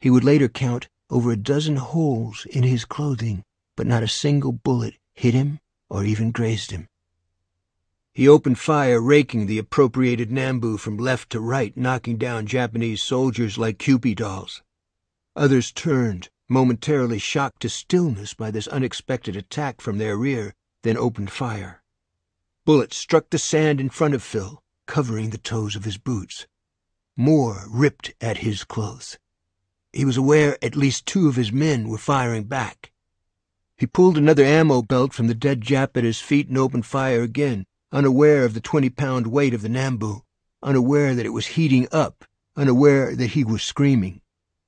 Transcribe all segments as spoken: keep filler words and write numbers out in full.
He would later count over a dozen holes in his clothing, but not a single bullet hit him or even grazed him. He opened fire, raking the appropriated Nambu from left to right, knocking down Japanese soldiers like Kewpie dolls. Others turned, momentarily shocked to stillness by this unexpected attack from their rear, then opened fire. Bullets struck the sand in front of Phil, covering the toes of his boots. More ripped at his clothes. He was aware at least two of his men were firing back. He pulled another ammo belt from the dead Jap at his feet and opened fire again, unaware of the twenty-pound weight of the Nambu, unaware that it was heating up, unaware that he was screaming.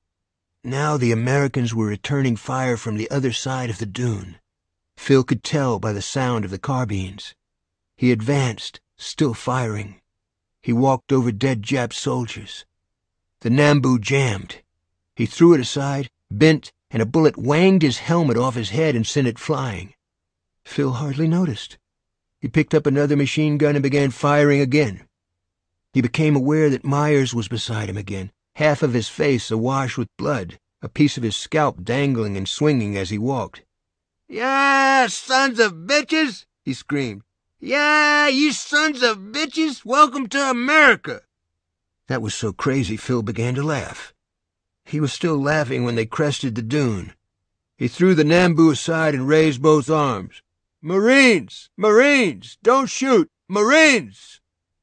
Now the Americans were returning fire from the other side of the dune. Phil could tell by the sound of the carbines. He advanced, still firing. He walked over dead Jap soldiers. The Nambu jammed. He threw it aside, bent, and a bullet wanged his helmet off his head and sent it flying. Phil hardly noticed. He picked up another machine gun and began firing again. He became aware that Myers was beside him again, half of his face awash with blood, a piece of his scalp dangling and swinging as he walked. "Yeah, sons of bitches!" he screamed. "Yeah, you sons of bitches! Welcome to America!" That was so crazy Phil began to laugh. He was still laughing when they crested the dune. He threw the Nambu aside and raised both arms. "Marines! Marines! Don't shoot! Marines!"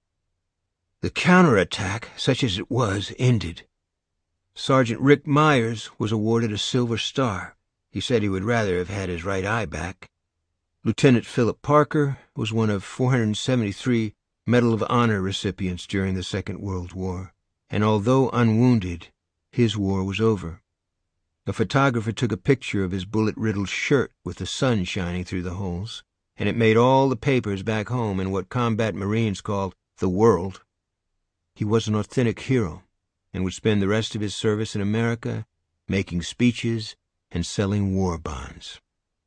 The counterattack, such as it was, ended. Sergeant Rick Myers was awarded a Silver Star. He said he would rather have had his right eye back. Lieutenant Philip Parker was one of four hundred seventy-three Medal of Honor recipients during the Second World War, and although unwounded, his war was over. A photographer took a picture of his bullet-riddled shirt with the sun shining through the holes, and it made all the papers back home in what combat Marines called the world. He was an authentic hero, and would spend the rest of his service in America making speeches and selling war bonds.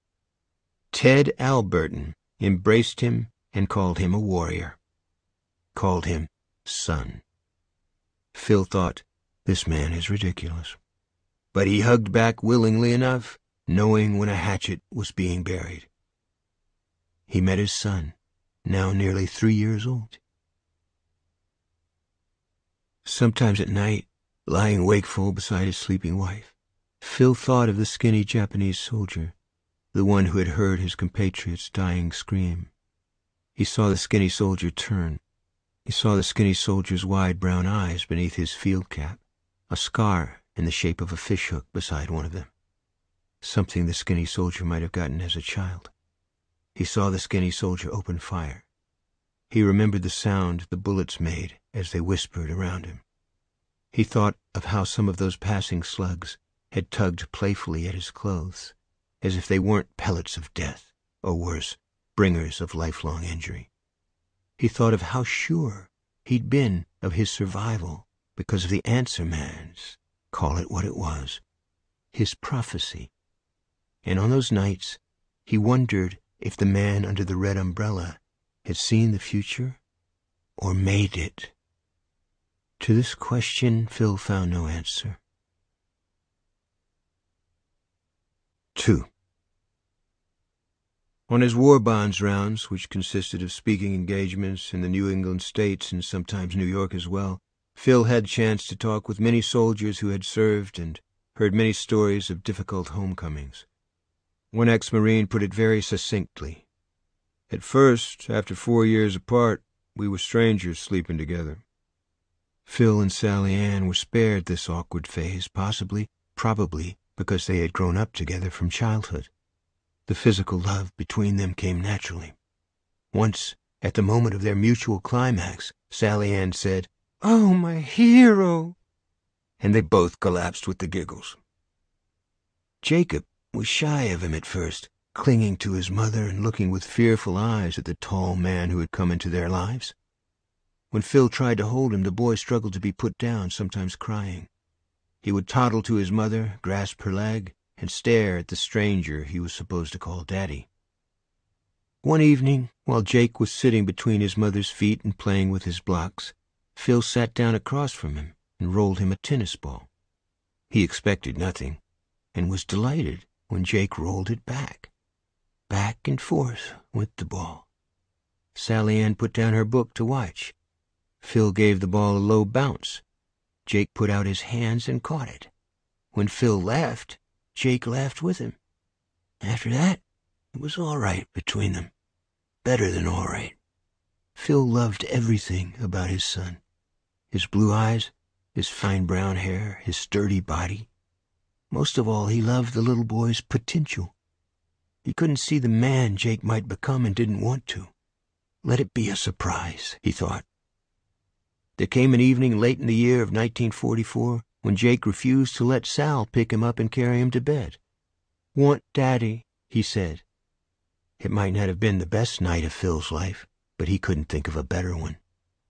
Ted Alberton embraced him and called him a warrior, called him son. Phil thought, this man is ridiculous. But he hugged back willingly enough, knowing when a hatchet was being buried. He met his son, now nearly three years old. Sometimes at night, lying wakeful beside his sleeping wife, Phil thought of the skinny Japanese soldier, the one who had heard his compatriot's dying scream. He saw the skinny soldier turn. He saw the skinny soldier's wide brown eyes beneath his field cap, a scar in the shape of a fishhook beside one of them, something the skinny soldier might have gotten as a child. He saw the skinny soldier open fire. He remembered the sound the bullets made as they whispered around him. He thought of how some of those passing slugs had tugged playfully at his clothes, as if they weren't pellets of death, or worse, bringers of lifelong injury. He thought of how sure he'd been of his survival because of the answer man's, call it what it was, his prophecy. And on those nights, he wondered if the man under the red umbrella had seen the future or made it. To this question, Phil found no answer. Two. On his war bonds rounds, which consisted of speaking engagements in the New England states and sometimes New York as well, Phil had a chance to talk with many soldiers who had served and heard many stories of difficult homecomings. One ex-Marine put it very succinctly. At first, after four years apart, we were strangers sleeping together. Phil and Sally Ann were spared this awkward phase, possibly, probably, because they had grown up together from childhood. The physical love between them came naturally. Once, at the moment of their mutual climax, Sally Ann said, "Oh, my hero!" and they both collapsed with the giggles. Jacob was shy of him at first, clinging to his mother and looking with fearful eyes at the tall man who had come into their lives. When Phil tried to hold him, the boy struggled to be put down, sometimes crying. He would toddle to his mother, grasp her leg, and stare at the stranger he was supposed to call Daddy. One evening, while Jake was sitting between his mother's feet and playing with his blocks, Phil sat down across from him and rolled him a tennis ball. He expected nothing, and was delighted when Jake rolled it back. Back and forth went the ball. Sally Ann put down her book to watch. Phil gave the ball a low bounce. Jake put out his hands and caught it. When Phil laughed, Jake laughed with him. After that, it was all right between them. Better than all right. Phil loved everything about his son. His blue eyes, his fine brown hair, his sturdy body. Most of all, he loved the little boy's potential. He couldn't see the man Jake might become and didn't want to. Let it be a surprise, he thought. There came an evening late in the year of nineteen forty-four when Jake refused to let Sal pick him up and carry him to bed. "Want Daddy," he said. It might not have been the best night of Phil's life, but he couldn't think of a better one.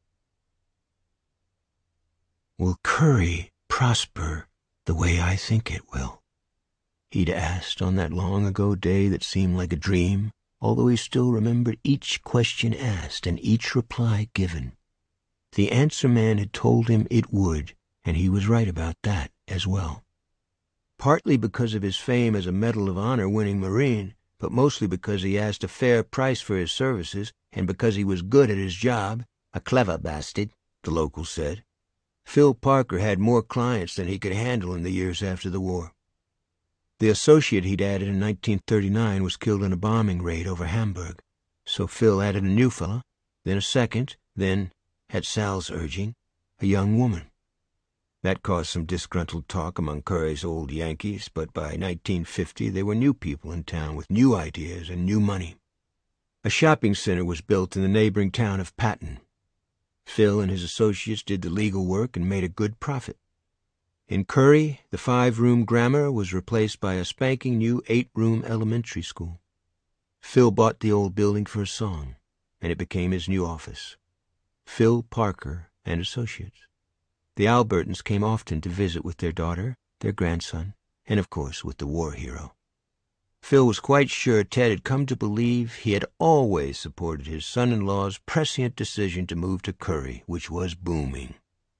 "Will Curry prosper the way I think it will?" he'd asked on that long-ago day that seemed like a dream, although he still remembered each question asked and each reply given. The answer man had told him it would, and he was right about that as well. Partly because of his fame as a Medal of Honor-winning Marine, but mostly because he asked a fair price for his services, and because he was good at his job, a clever bastard, the locals said. Phil Parker had more clients than he could handle in the years after the war. The associate he'd added in nineteen thirty-nine was killed in a bombing raid over Hamburg, so Phil added a new fellow, then a second, then, at Sal's urging, a young woman. That caused some disgruntled talk among Curry's old Yankees, but by nineteen fifty there were new people in town with new ideas and new money. A shopping center was built in the neighboring town of Patton. Phil and his associates did the legal work and made a good profit. In Curry, the five-room grammar was replaced by a spanking new eight-room elementary school. Phil bought the old building for a song, and it became his new office. Phil Parker and Associates. The Albertons came often to visit with their daughter, their grandson, and of course with the war hero. Phil was quite sure Ted had come to believe he had always supported his son-in-law's prescient decision to move to Curry, which was booming.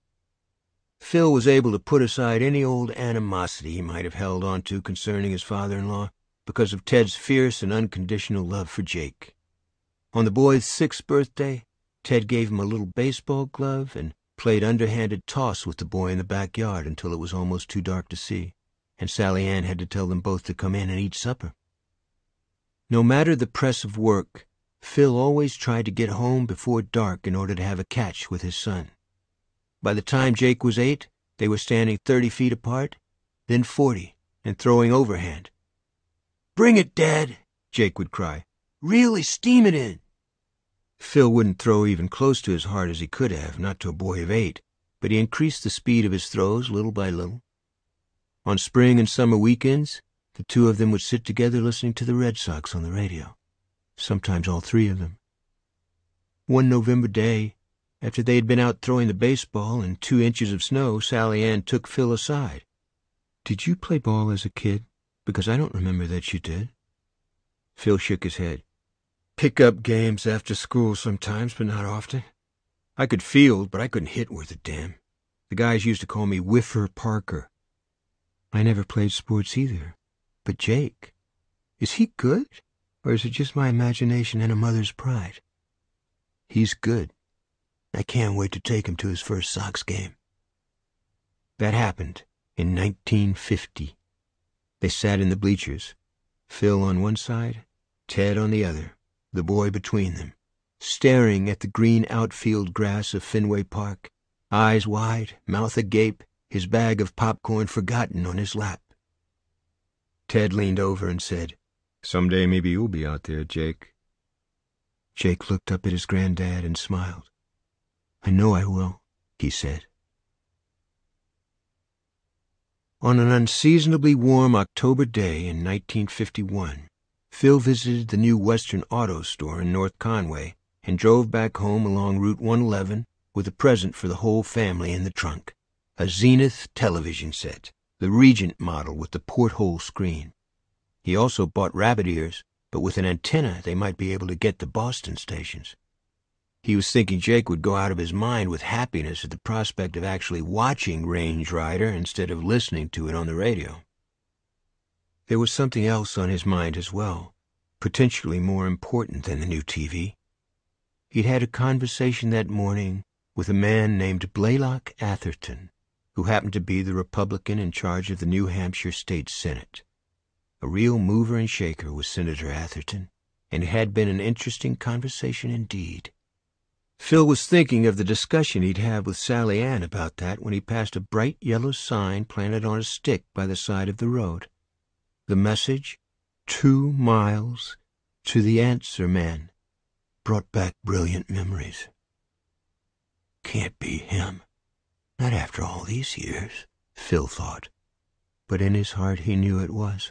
Phil was able to put aside any old animosity he might have held on to concerning his father-in-law because of Ted's fierce and unconditional love for Jake. On the boy's sixth birthday, Ted gave him a little baseball glove and played underhanded toss with the boy in the backyard until it was almost too dark to see, and Sally Ann had to tell them both to come in and eat supper. No matter the press of work, Phil always tried to get home before dark in order to have a catch with his son. By the time Jake was eight, they were standing thirty feet apart, then forty, and throwing overhand. "Bring it, Dad," Jake would cry. "Really steam it in." Phil wouldn't throw even close to as hard as he could have, not to a boy of eight, but he increased the speed of his throws little by little. On spring and summer weekends, the two of them would sit together listening to the Red Sox on the radio, sometimes all three of them. One November day, after they had been out throwing the baseball in two inches of snow, Sally Ann took Phil aside. "Did you play ball as a kid? Because I don't remember that you did." Phil shook his head. "Pick-up games after school sometimes, but not often. I could field, but I couldn't hit worth a damn. The guys used to call me Whiffer Parker." "I never played sports either. But Jake, is he good, or is it just my imagination and a mother's pride?" "He's good. I can't wait to take him to his first Sox game." That happened in nineteen fifty. They sat in the bleachers, Phil on one side, Ted on the other, the boy between them, staring at the green outfield grass of Fenway Park, eyes wide, mouth agape, his bag of popcorn forgotten on his lap. Ted leaned over and said, "Someday maybe you'll be out there, Jake." Jake looked up at his granddad and smiled. "I know I will," he said. On an unseasonably warm October day in nineteen fifty-one, Phil visited the new Western Auto Store in North Conway and drove back home along Route one eleven with a present for the whole family in the trunk, a Zenith television set, the Regent model with the porthole screen. He also bought rabbit ears, but with an antenna they might be able to get the Boston stations. He was thinking Jake would go out of his mind with happiness at the prospect of actually watching Range Rider instead of listening to it on the radio. There was something else on his mind as well, potentially more important than the new T V. He'd had a conversation that morning with a man named Blaylock Atherton, who happened to be the Republican in charge of the New Hampshire State Senate. A real mover and shaker was Senator Atherton, and it had been an interesting conversation indeed. Phil was thinking of the discussion he'd had with Sally Ann about that when he passed a bright yellow sign planted on a stick by the side of the road. The message, "Two miles to the Answer Man," brought back brilliant memories. Can't be him. Not after all these years, Phil thought. But in his heart he knew it was.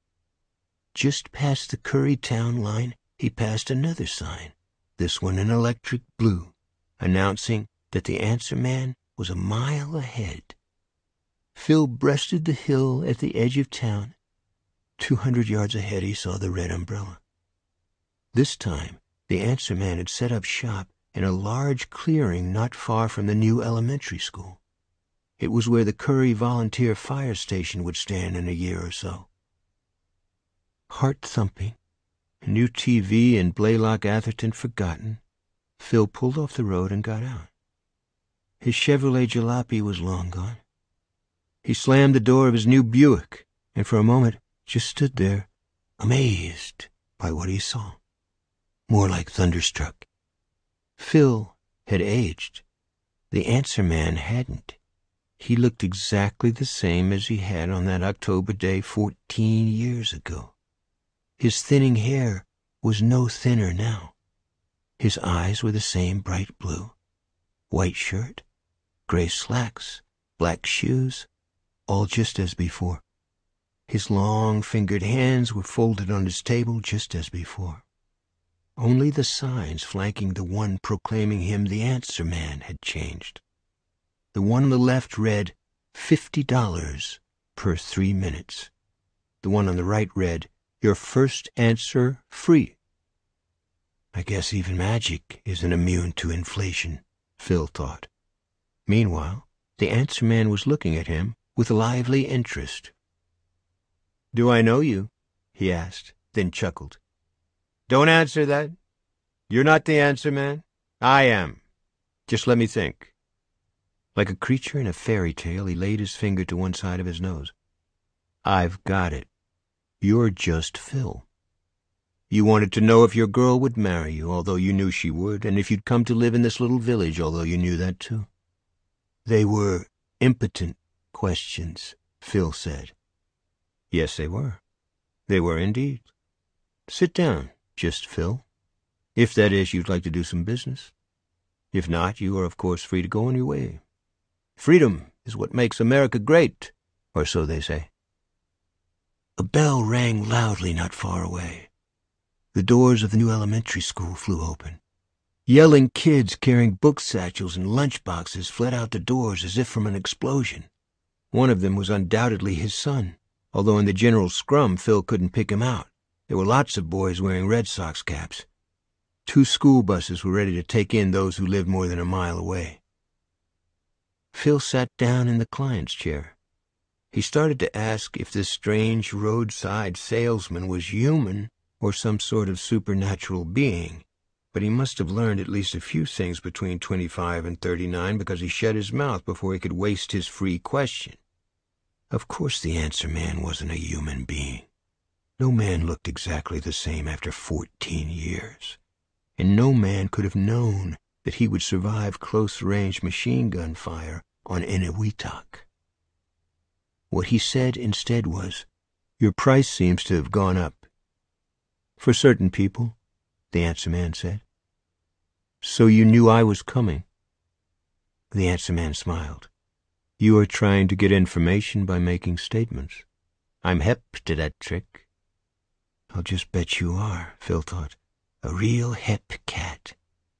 Just past the Currytown line, he passed another sign, this one in electric blue, announcing that the Answer Man was a mile ahead. Phil breasted the hill at the edge of town. Two hundred yards ahead he saw the red umbrella. This time, the Answer Man had set up shop in a large clearing not far from the new elementary school. It was where the Curry Volunteer Fire Station would stand in a year or so. Heart-thumping, a new T V and Blaylock Atherton forgotten, Phil pulled off the road and got out. His Chevrolet Jalopy was long gone. He slammed the door of his new Buick and for a moment just stood there, amazed by what he saw. More like thunderstruck. Phil had aged. The Answer Man hadn't. He looked exactly the same as he had on that October day fourteen years ago. His thinning hair was no thinner now. His eyes were the same bright blue. White shirt, gray slacks, black shoes, all just as before. His long-fingered hands were folded on his table just as before. Only the signs flanking the one proclaiming him the Answer Man had changed. The one on the left read, fifty dollars per three minutes. The one on the right read, your first answer free. I guess even magic isn't immune to inflation, Phil thought. Meanwhile, the Answer Man was looking at him with lively interest. Do I know you? He asked, then chuckled. Don't answer that. You're not the Answer Man. I am. Just let me think. Like a creature in a fairy tale, he laid his finger to one side of his nose. I've got it. You're just Phil. You wanted to know if your girl would marry you, although you knew she would, and if you'd come to live in this little village, although you knew that too. They were impotent questions, Phil said. Yes, they were. They were indeed. Sit down, just Phil. If that is, you'd like to do some business. If not, you are of course free to go on your way. Freedom is what makes America great, or so they say. A bell rang loudly not far away. The doors of the new elementary school flew open. Yelling kids carrying book satchels and lunch boxes fled out the doors as if from an explosion. One of them was undoubtedly his son, although in the general scrum Phil couldn't pick him out. There were lots of boys wearing Red Sox caps. Two school buses were ready to take in those who lived more than a mile away. Phil sat down in the client's chair. He started to ask if this strange roadside salesman was human or some sort of supernatural being, but he must have learned at least a few things between twenty-five and thirty-nine because he shut his mouth before he could waste his free question. Of course the Answer Man wasn't a human being. No man looked exactly the same after fourteen years, and no man could have known that he would survive close-range machine gun fire on Eniwetok. What he said instead was, your price seems to have gone up. For certain people, the Answer Man said. So you knew I was coming? The Answer Man smiled. You are trying to get information by making statements. I'm hep to that trick. I'll just bet you are, Phil thought. A real hep cat.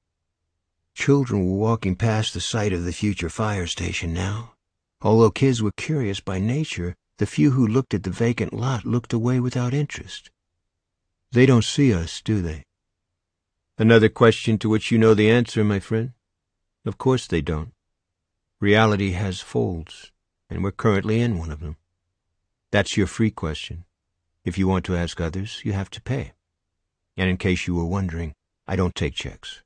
Children were walking past the site of the future fire station now. Although kids were curious by nature, the few who looked at the vacant lot looked away without interest. They don't see us, do they? Another question to which you know the answer, my friend. Of course they don't. Reality has folds, and we're currently in one of them. That's your free question. If you want to ask others, you have to pay. And in case you were wondering, I don't take checks.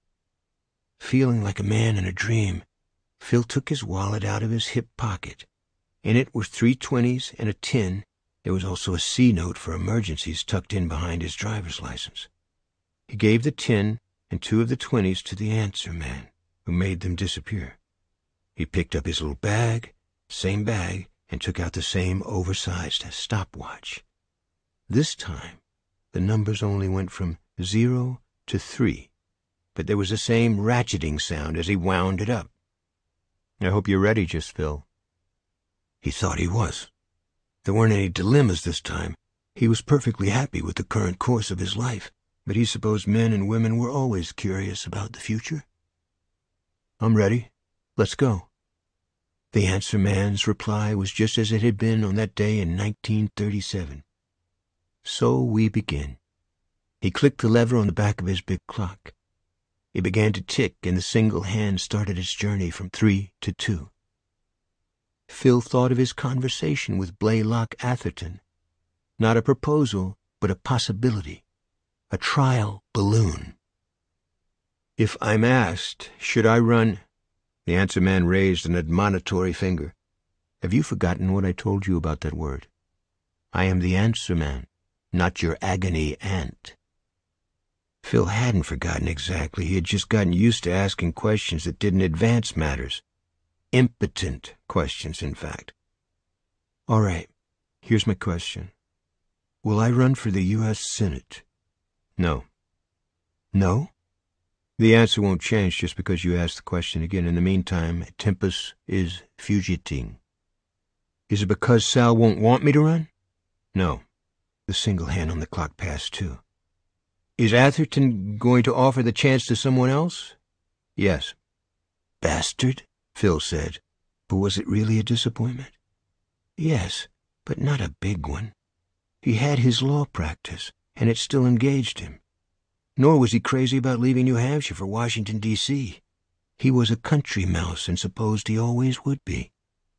Feeling like a man in a dream, Phil took his wallet out of his hip pocket. In it were three twenties and a tin. There was also a C note for emergencies tucked in behind his driver's license. He gave the tin and two of the twenties to the answer man, who made them disappear. He picked up his little bag, same bag, and took out the same oversized stopwatch. This time, the numbers only went from zero to three, but there was the same ratcheting sound as he wound it up. I hope you're ready, just Phil. He thought he was. There weren't any dilemmas this time. He was perfectly happy with the current course of his life, but he supposed men and women were always curious about the future. I'm ready. Let's go. The answer man's reply was just as it had been on that day in nineteen thirty-seven. So we begin. He clicked the lever on the back of his big clock. It began to tick, and the single hand started its journey from three to two. Phil thought of his conversation with Blaylock Atherton. Not a proposal, but a possibility. A trial balloon. If I'm asked, should I run? The answer man raised an admonitory finger. Have you forgotten what I told you about that word? I am the answer man, not your agony aunt. Phil hadn't forgotten exactly. He had just gotten used to asking questions that didn't advance matters. Impotent questions, in fact. All right, here's my question. Will I run for the U S Senate? No. No? The answer won't change just because you ask the question again. In the meantime, tempus is fugiting. Is it because Sal won't want me to run? No. The single hand on the clock passed two. Is Atherton going to offer the chance to someone else? Yes. Bastard, Phil said. But was it really a disappointment? Yes, but not a big one. He had his law practice, and it still engaged him. Nor was he crazy about leaving New Hampshire for Washington, D C He was a country mouse and supposed he always would be.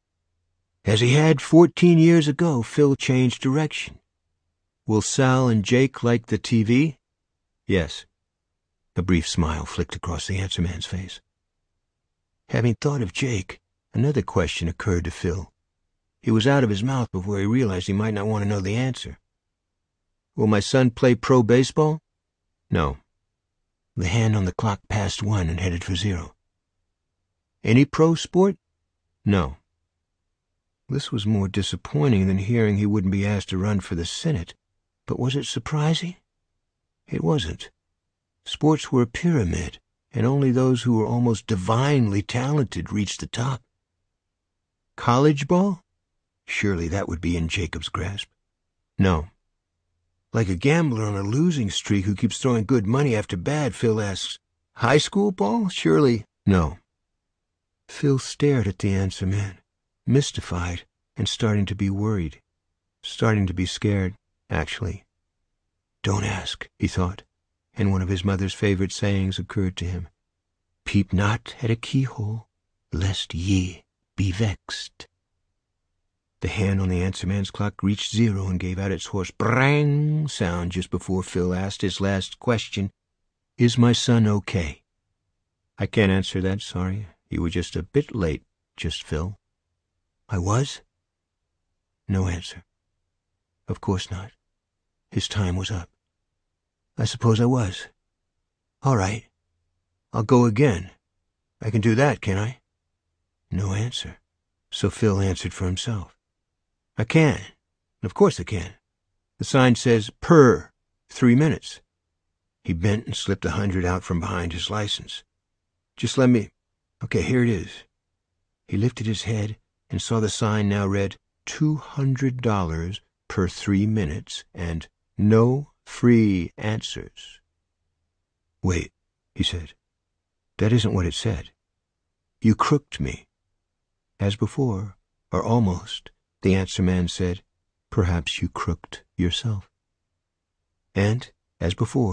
As he had fourteen years ago, Phil changed direction. Will Sal and Jake like the T V? Yes. A brief smile flicked across the answer man's face. Having thought of Jake, another question occurred to Phil. He was out of his mouth before he realized he might not want to know the answer. Will my son play pro baseball? No. The hand on the clock passed one and headed for zero. Any pro sport? No. This was more disappointing than hearing he wouldn't be asked to run for the Senate. But was it surprising? It wasn't. Sports were a pyramid, and only those who were almost divinely talented reached the top. College ball? Surely that would be in Jacob's grasp. No. Like a gambler on a losing streak who keeps throwing good money after bad, Phil asks, high school ball? Surely no. Phil stared at the answer man, mystified and starting to be worried. Starting to be scared, actually. Don't ask, he thought, and one of his mother's favorite sayings occurred to him. Peep not at a keyhole, lest ye be vexed. The hand on the answer man's clock reached zero and gave out its hoarse brang sound just before Phil asked his last question, Is my son okay? I can't answer that, sorry. You were just a bit late, just Phil. I was? No answer. Of course not. His time was up. I suppose I was. All right. I'll go again. I can do that, can I? No answer. So Phil answered for himself. I can. Of course I can. The sign says per three minutes. He bent and slipped a hundred out from behind his license. Just let me... Okay, here it is. He lifted his head and saw the sign now read two hundred dollars per three minutes and no free answers. Wait, he said. That isn't what it said. You crooked me. As before, or almost, the answer man said, perhaps you crooked yourself. And, as before,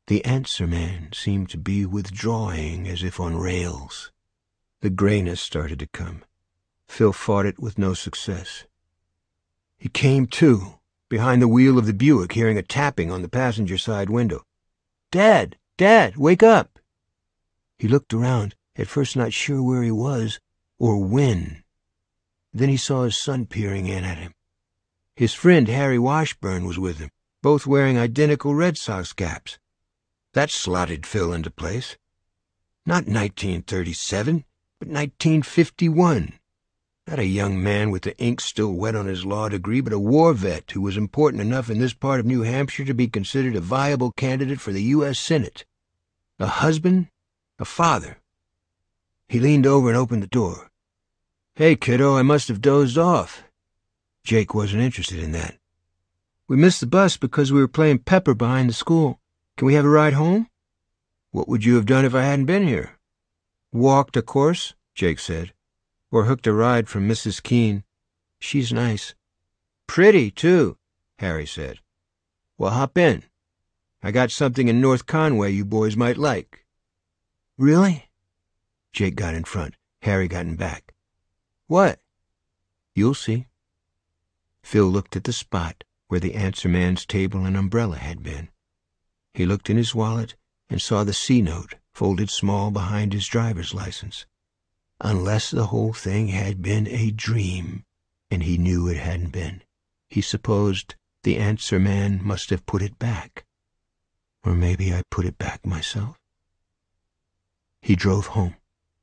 The answer man seemed to be withdrawing as if on rails. The grayness started to come. Phil fought it with no success. He came to, behind the wheel of the Buick, hearing a tapping on the passenger side window. "Dad! Dad! Wake up!" He looked around, at first not sure where he was or when. Then he saw his son peering in at him. His friend Harry Washburn was with him, both wearing identical Red Sox caps. That slotted Phil into place. Not nineteen thirty-seven, but nineteen fifty-one. Not a young man with the ink still wet on his law degree, but a war vet who was important enough in this part of New Hampshire to be considered a viable candidate for the U S Senate. A husband, a father. He leaned over and opened the door. "Hey, kiddo, I must have dozed off." Jake wasn't interested in that. "We missed the bus because we were playing pepper behind the school. Can we have a ride home?" "What would you have done if I hadn't been here?" "Walked, of course," Jake said. "Or hooked a ride from Missus Keene. She's nice." "Pretty, too," Harry said. "Well, hop in. I got something in North Conway you boys might like." "Really?" Jake got in front. Harry got in back. "What?" "You'll see." Phil looked at the spot where the answer man's table and umbrella had been. He looked in his wallet and saw the C-note folded small behind his driver's license. Unless the whole thing had been a dream, and he knew it hadn't been, he supposed the answer man must have put it back. Or maybe I put it back myself. He drove home.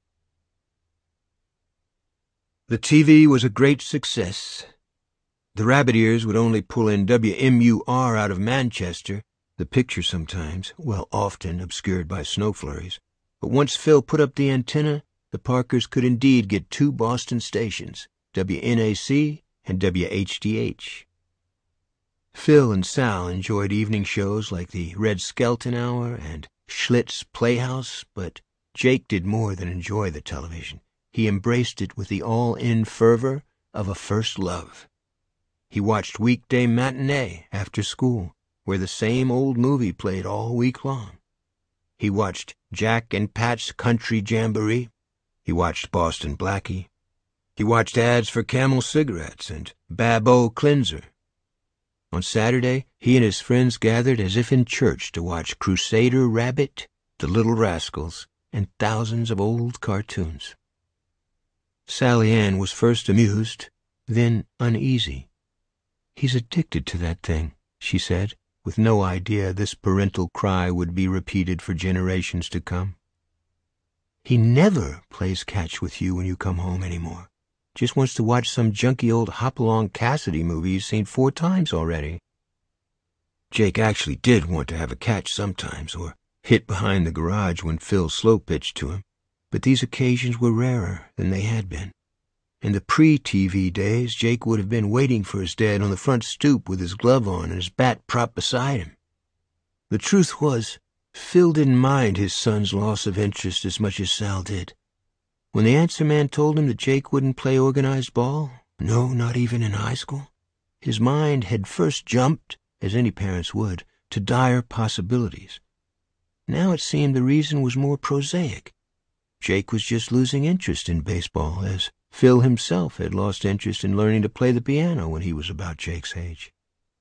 The T V was a great success. The rabbit ears would only pull in W M U R out of Manchester, the picture sometimes, well, often obscured by snow flurries. But once Phil put up the antenna, the Parkers could indeed get two Boston stations, W N A C and W H D H. Phil and Sal enjoyed evening shows like the Red Skelton Hour and Schlitz Playhouse, but Jake did more than enjoy the television. He embraced it with the all-in fervor of a first love. He watched weekday matinee after school, where the same old movie played all week long. He watched Jack and Pat's Country Jamboree. He watched Boston Blackie. He watched ads for Camel cigarettes and Babo cleanser. On Saturday, he and his friends gathered as if in church to watch Crusader Rabbit, The Little Rascals, and thousands of old cartoons. Sally Ann was first amused, then uneasy. "He's addicted to that thing," she said, with no idea this parental cry would be repeated for generations to come. "He never plays catch with you when you come home anymore. Just wants to watch some junky old Hopalong Cassidy movie he's seen four times already." Jake actually did want to have a catch sometimes, or hit behind the garage when Phil slow-pitched to him, but these occasions were rarer than they had been. In the pre-T V days, Jake would have been waiting for his dad on the front stoop with his glove on and his bat propped beside him. The truth was, Phil didn't mind his son's loss of interest as much as Sal did. When the answer man told him that Jake wouldn't play organized ball, no, not even in high school, his mind had first jumped, as any parents would, to dire possibilities. Now it seemed the reason was more prosaic. Jake was just losing interest in baseball, as Phil himself had lost interest in learning to play the piano when he was about Jake's age.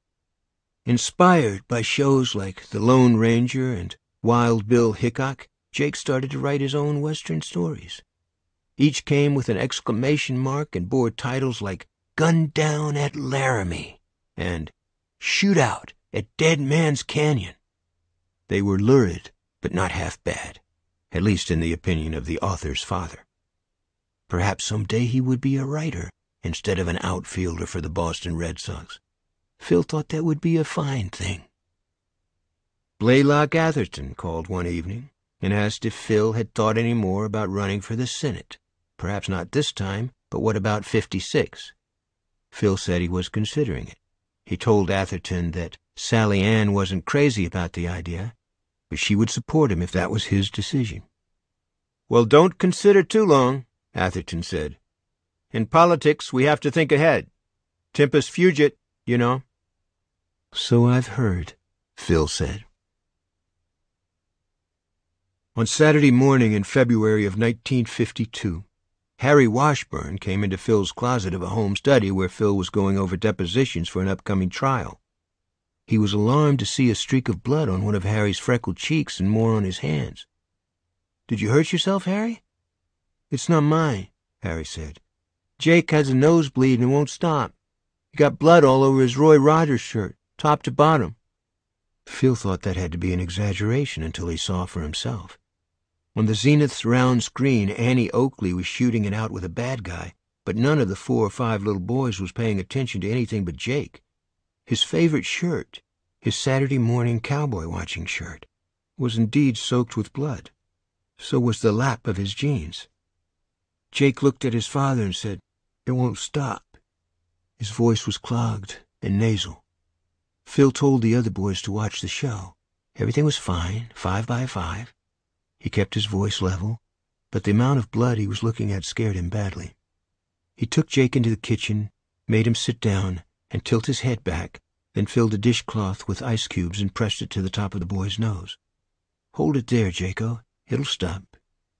Inspired by shows like The Lone Ranger and Wild Bill Hickok, Jake started to write his own Western stories. Each came with an exclamation mark and bore titles like Gun Down at Laramie and Shootout at Dead Man's Canyon. They were lurid, but not half bad, at least in the opinion of the author's father. Perhaps someday he would be a writer instead of an outfielder for the Boston Red Sox. Phil thought that would be a fine thing. Blaylock Atherton called one evening and asked if Phil had thought any more about running for the Senate. Perhaps not this time, but what about fifty-six? Phil said he was considering it. He told Atherton that Sally Ann wasn't crazy about the idea, but she would support him if that was his decision. "Well, don't consider too long," Atherton said. "In politics, we have to think ahead. Tempus fugit, you know." "So I've heard," Phil said. On Saturday morning in February of nineteen fifty-two, Harry Washburn came into Phil's closet of a home study where Phil was going over depositions for an upcoming trial. He was alarmed to see a streak of blood on one of Harry's freckled cheeks and more on his hands. "Did you hurt yourself, Harry?" "It's not mine," Harry said. "Jake has a nosebleed and it won't stop. He got blood all over his Roy Rogers shirt, top to bottom." Phil thought that had to be an exaggeration until he saw for himself. On the Zenith's round screen, Annie Oakley was shooting it out with a bad guy, but none of the four or five little boys was paying attention to anything but Jake. His favorite shirt, his Saturday morning cowboy-watching shirt, was indeed soaked with blood. So was the lap of his jeans. Jake looked at his father and said, "It won't stop." His voice was clogged and nasal. Phil told the other boys to watch the show. Everything was fine, five by five. He kept his voice level, but the amount of blood he was looking at scared him badly. He took Jake into the kitchen, made him sit down and tilt his head back, then filled a dishcloth with ice cubes and pressed it to the top of the boy's nose. "Hold it there, Jaco. It'll stop."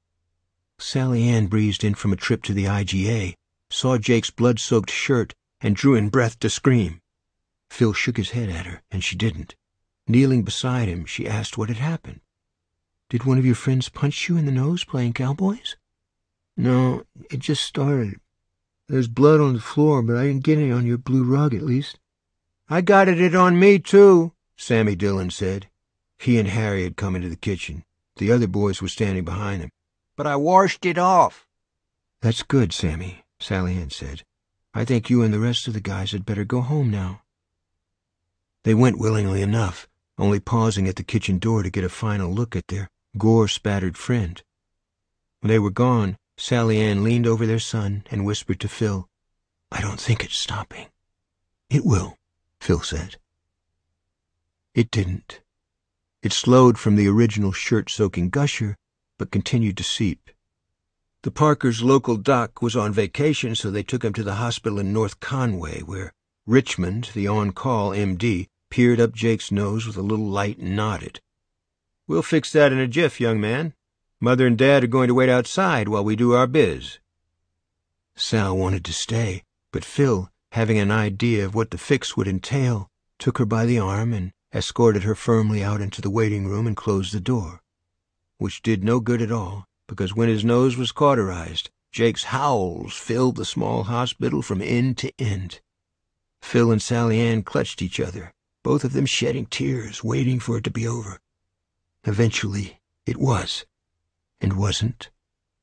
Sally Ann breezed in from a trip to the I G A, saw Jake's blood-soaked shirt, and drew in breath to scream. Phil shook his head at her, and she didn't. Kneeling beside him, she asked what had happened. "Did one of your friends punch you in the nose playing cowboys?" "No, it just started. There's blood on the floor, but I didn't get any on your blue rug, at least." "I got it on me, too," Sammy Dillon said. He and Harry had come into the kitchen. The other boys were standing behind them. "But I washed it off." "That's good, Sammy," Sally Ann said. "I think you and the rest of the guys had better go home now." They went willingly enough, only pausing at the kitchen door to get a final look at their gore-spattered friend. When they were gone, Sally Ann leaned over their son and whispered to Phil, "I don't think it's stopping." "It will," Phil said. It didn't. It slowed from the original shirt-soaking gusher, but continued to seep. The Parkers' local doc was on vacation, so they took him to the hospital in North Conway, where Richmond, the on-call M D, peered up Jake's nose with a little light and nodded. "We'll fix that in a jiff, young man. Mother and Dad are going to wait outside while we do our biz." Sal wanted to stay, but Phil, having an idea of what the fix would entail, took her by the arm and escorted her firmly out into the waiting room and closed the door, which did no good at all, because when his nose was cauterized, Jake's howls filled the small hospital from end to end. Phil and Sally Ann clutched each other, both of them shedding tears, waiting for it to be over. Eventually, it was, and wasn't.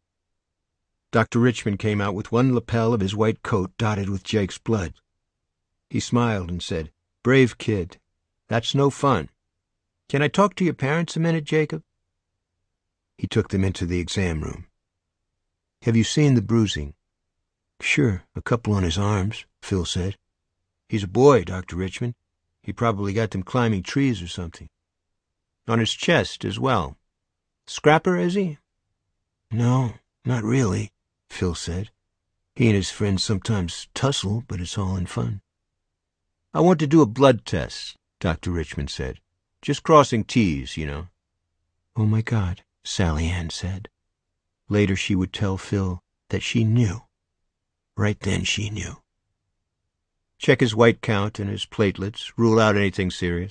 Doctor Richmond came out with one lapel of his white coat dotted with Jake's blood. He smiled and said, "Brave kid. That's no fun. Can I talk to your parents a minute, Jacob?" He took them into the exam room. "Have you seen the bruising?" "Sure, a couple on his arms," Phil said. "He's a boy, Doctor Richmond. He probably got them climbing trees or something." "On his chest as well. Scrapper, is he?" "No, not really," Phil said. "He and his friends sometimes tussle, but it's all in fun." "I want to do a blood test," Doctor Richmond said. "Just crossing T's, you know." "Oh, my God," Sally Ann said. Later she would tell Phil that she knew. Right then she knew. "Check his white count and his platelets. Rule out anything serious."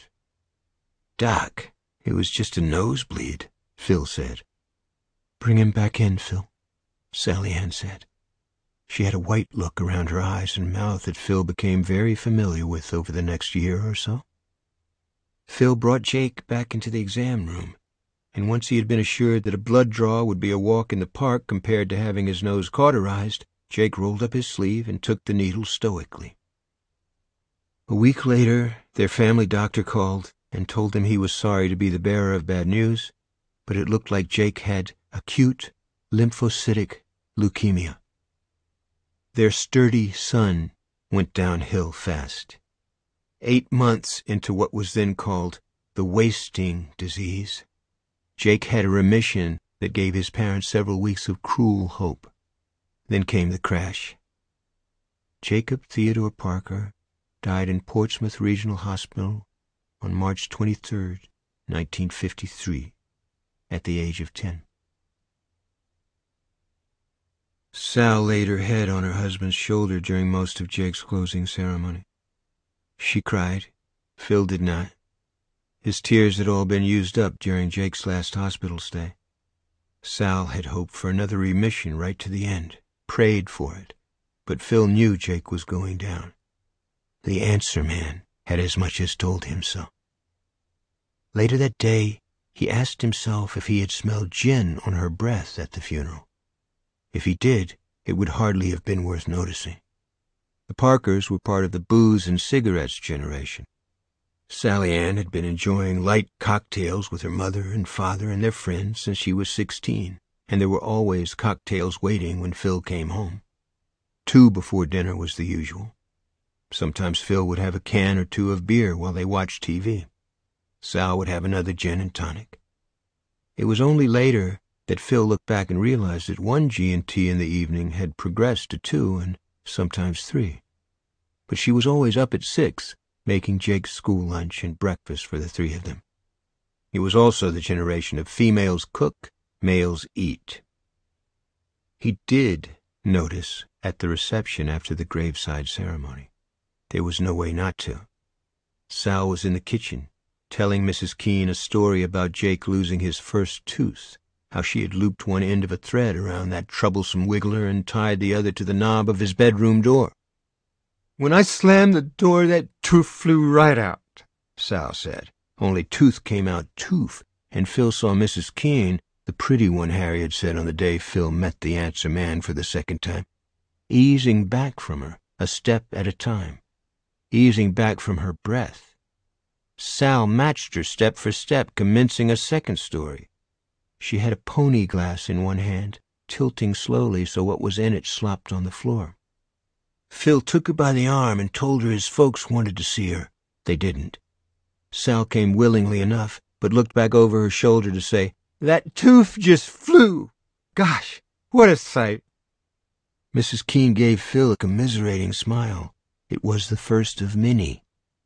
"Doc, it was just a nosebleed," Phil said. "Bring him back in, Phil," Sally Ann said. She had a white look around her eyes and mouth that Phil became very familiar with over the next year or so. Phil brought Jake back into the exam room, and once he had been assured that a blood draw would be a walk in the park compared to having his nose cauterized, Jake rolled up his sleeve and took the needle stoically. A week later, their family doctor called and told them he was sorry to be the bearer of bad news, but it looked like Jake had acute lymphocytic leukemia. Their sturdy son went downhill fast. Eight months into what was then called the wasting disease, Jake had a remission that gave his parents several weeks of cruel hope. Then came the crash. Jacob Theodore Parker died in Portsmouth Regional Hospital on March twenty-third, nineteen fifty-three. at the age of ten. Sal laid her head on her husband's shoulder during most of Jake's closing ceremony. She cried. Phil did not. His tears had all been used up during Jake's last hospital stay. Sal had hoped for another remission right to the end, prayed for it, but Phil knew Jake was going down. The answer man had as much as told him so. Later that day, he asked himself if he had smelled gin on her breath at the funeral. If he did, it would hardly have been worth noticing. The Parkers were part of the booze and cigarettes generation. Sally Ann had been enjoying light cocktails with her mother and father and their friends since she was sixteen, and there were always cocktails waiting when Phil came home. Two before dinner was the usual. Sometimes Phil would have a can or two of beer while they watched T V. Sal would have another gin and tonic. It was only later that Phil looked back and realized that one G and T in the evening had progressed to two and sometimes three. But she was always up at six, making Jake's school lunch and breakfast for the three of them. It was also the generation of females cook, males eat. He did notice at the reception after the graveside ceremony. There was no way not to. Sal was in the kitchen, telling Missus Keene a story about Jake losing his first tooth, how she had looped one end of a thread around that troublesome wiggler and tied the other to the knob of his bedroom door. "When I slammed the door, that tooth flew right out," Sal said. Only tooth came out tooth, and Phil saw Missus Keene, the pretty one Harry had said on the day Phil met the answer man for the second time, easing back from her, a step at a time, easing back from her breath. Sal matched her step for step, commencing a second story. She had a pony glass in one hand, tilting slowly so what was in it slopped on the floor. Phil took her by the arm and told her his folks wanted to see her. They didn't. Sal came willingly enough, but looked back over her shoulder to say, "That tooth just flew. Gosh, what a sight." Missus Keene gave Phil a commiserating smile. It was the first of many.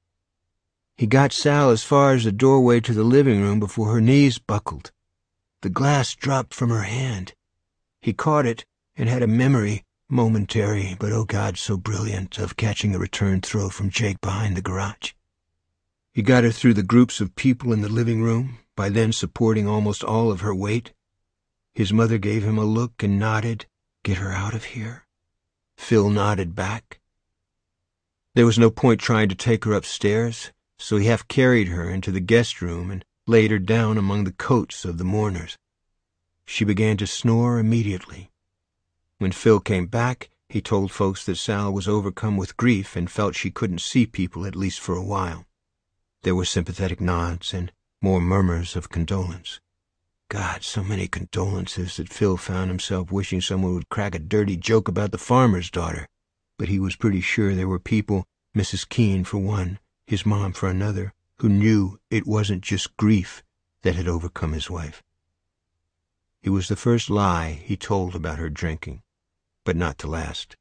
He got Sal as far as the doorway to the living room before her knees buckled. The glass dropped from her hand. He caught it and had a memory, momentary, but oh God, so brilliant, of catching a return throw from Jake behind the garage. He got her through the groups of people in the living room, by then supporting almost all of her weight. His mother gave him a look and nodded, "Get her out of here." Phil nodded back. There was no point trying to take her upstairs, so he half carried her into the guest room and laid her down among the coats of the mourners. She began to snore immediately. When Phil came back, he told folks that Sal was overcome with grief and felt she couldn't see people at least for a while. There were sympathetic nods and more murmurs of condolence. God, so many condolences that Phil found himself wishing someone would crack a dirty joke about the farmer's daughter. But he was pretty sure there were people, Missus Keene for one, his mom for another, who knew it wasn't just grief that had overcome his wife. It was the first lie he told about her drinking, but not the last.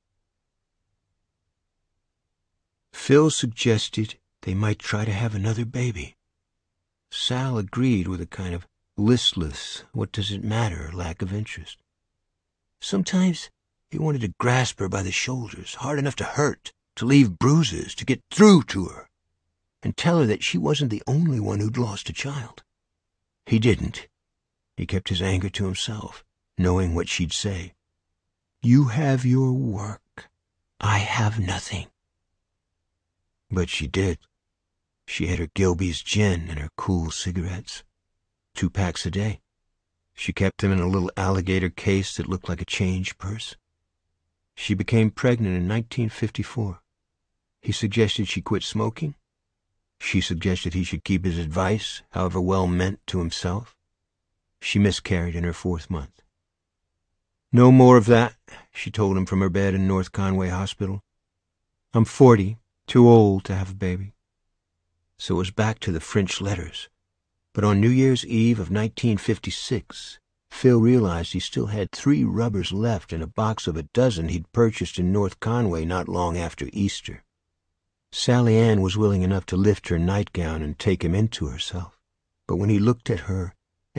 Phil suggested they might try to have another baby. Sal agreed with a kind of listless, what-does-it-matter lack of interest. Sometimes he wanted to grasp her by the shoulders, hard enough to hurt, to leave bruises, to get through to her, and tell her that she wasn't the only one who'd lost a child. He didn't. He kept his anger to himself, knowing what she'd say. "You have your work. I have nothing." But she did. She had her Gilby's gin and her cool cigarettes. Two packs a day. She kept them in a little alligator case that looked like a change purse. She became pregnant in nineteen fifty-four. He suggested she quit smoking. She suggested he should keep his advice, however well meant, to himself. She miscarried in her fourth month. "No more of that," she told him from her bed in North Conway Hospital. "I'm forty, too old to have a baby." So it was back to the French letters. But on New Year's Eve of nineteen fifty-six, Phil realized he still had three rubbers left in a box of a dozen he'd purchased in North Conway not long after Easter. Sally Ann was willing enough to lift her nightgown and take him into herself, but when he looked at her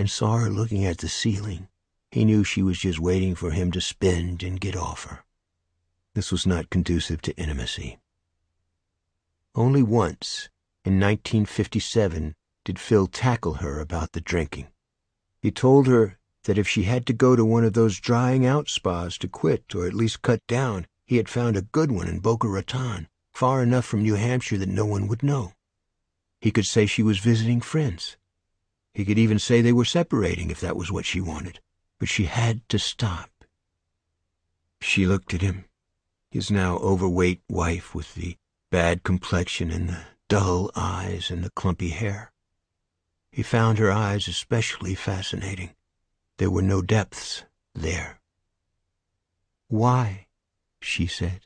and saw her looking at the ceiling, he knew she was just waiting for him to spend and get off her. This was not conducive to intimacy. Only once, in nineteen fifty-seven, did Phil tackle her about the drinking. He told her that if she had to go to one of those drying-out spas to quit or at least cut down, he had found a good one in Boca Raton, far enough from New Hampshire that no one would know. He could say she was visiting friends. He could even say they were separating if that was what she wanted, but she had to stop. She looked at him, his now overweight wife with the bad complexion and the dull eyes and the clumpy hair. He found her eyes especially fascinating. There were no depths there. "Why?" she said.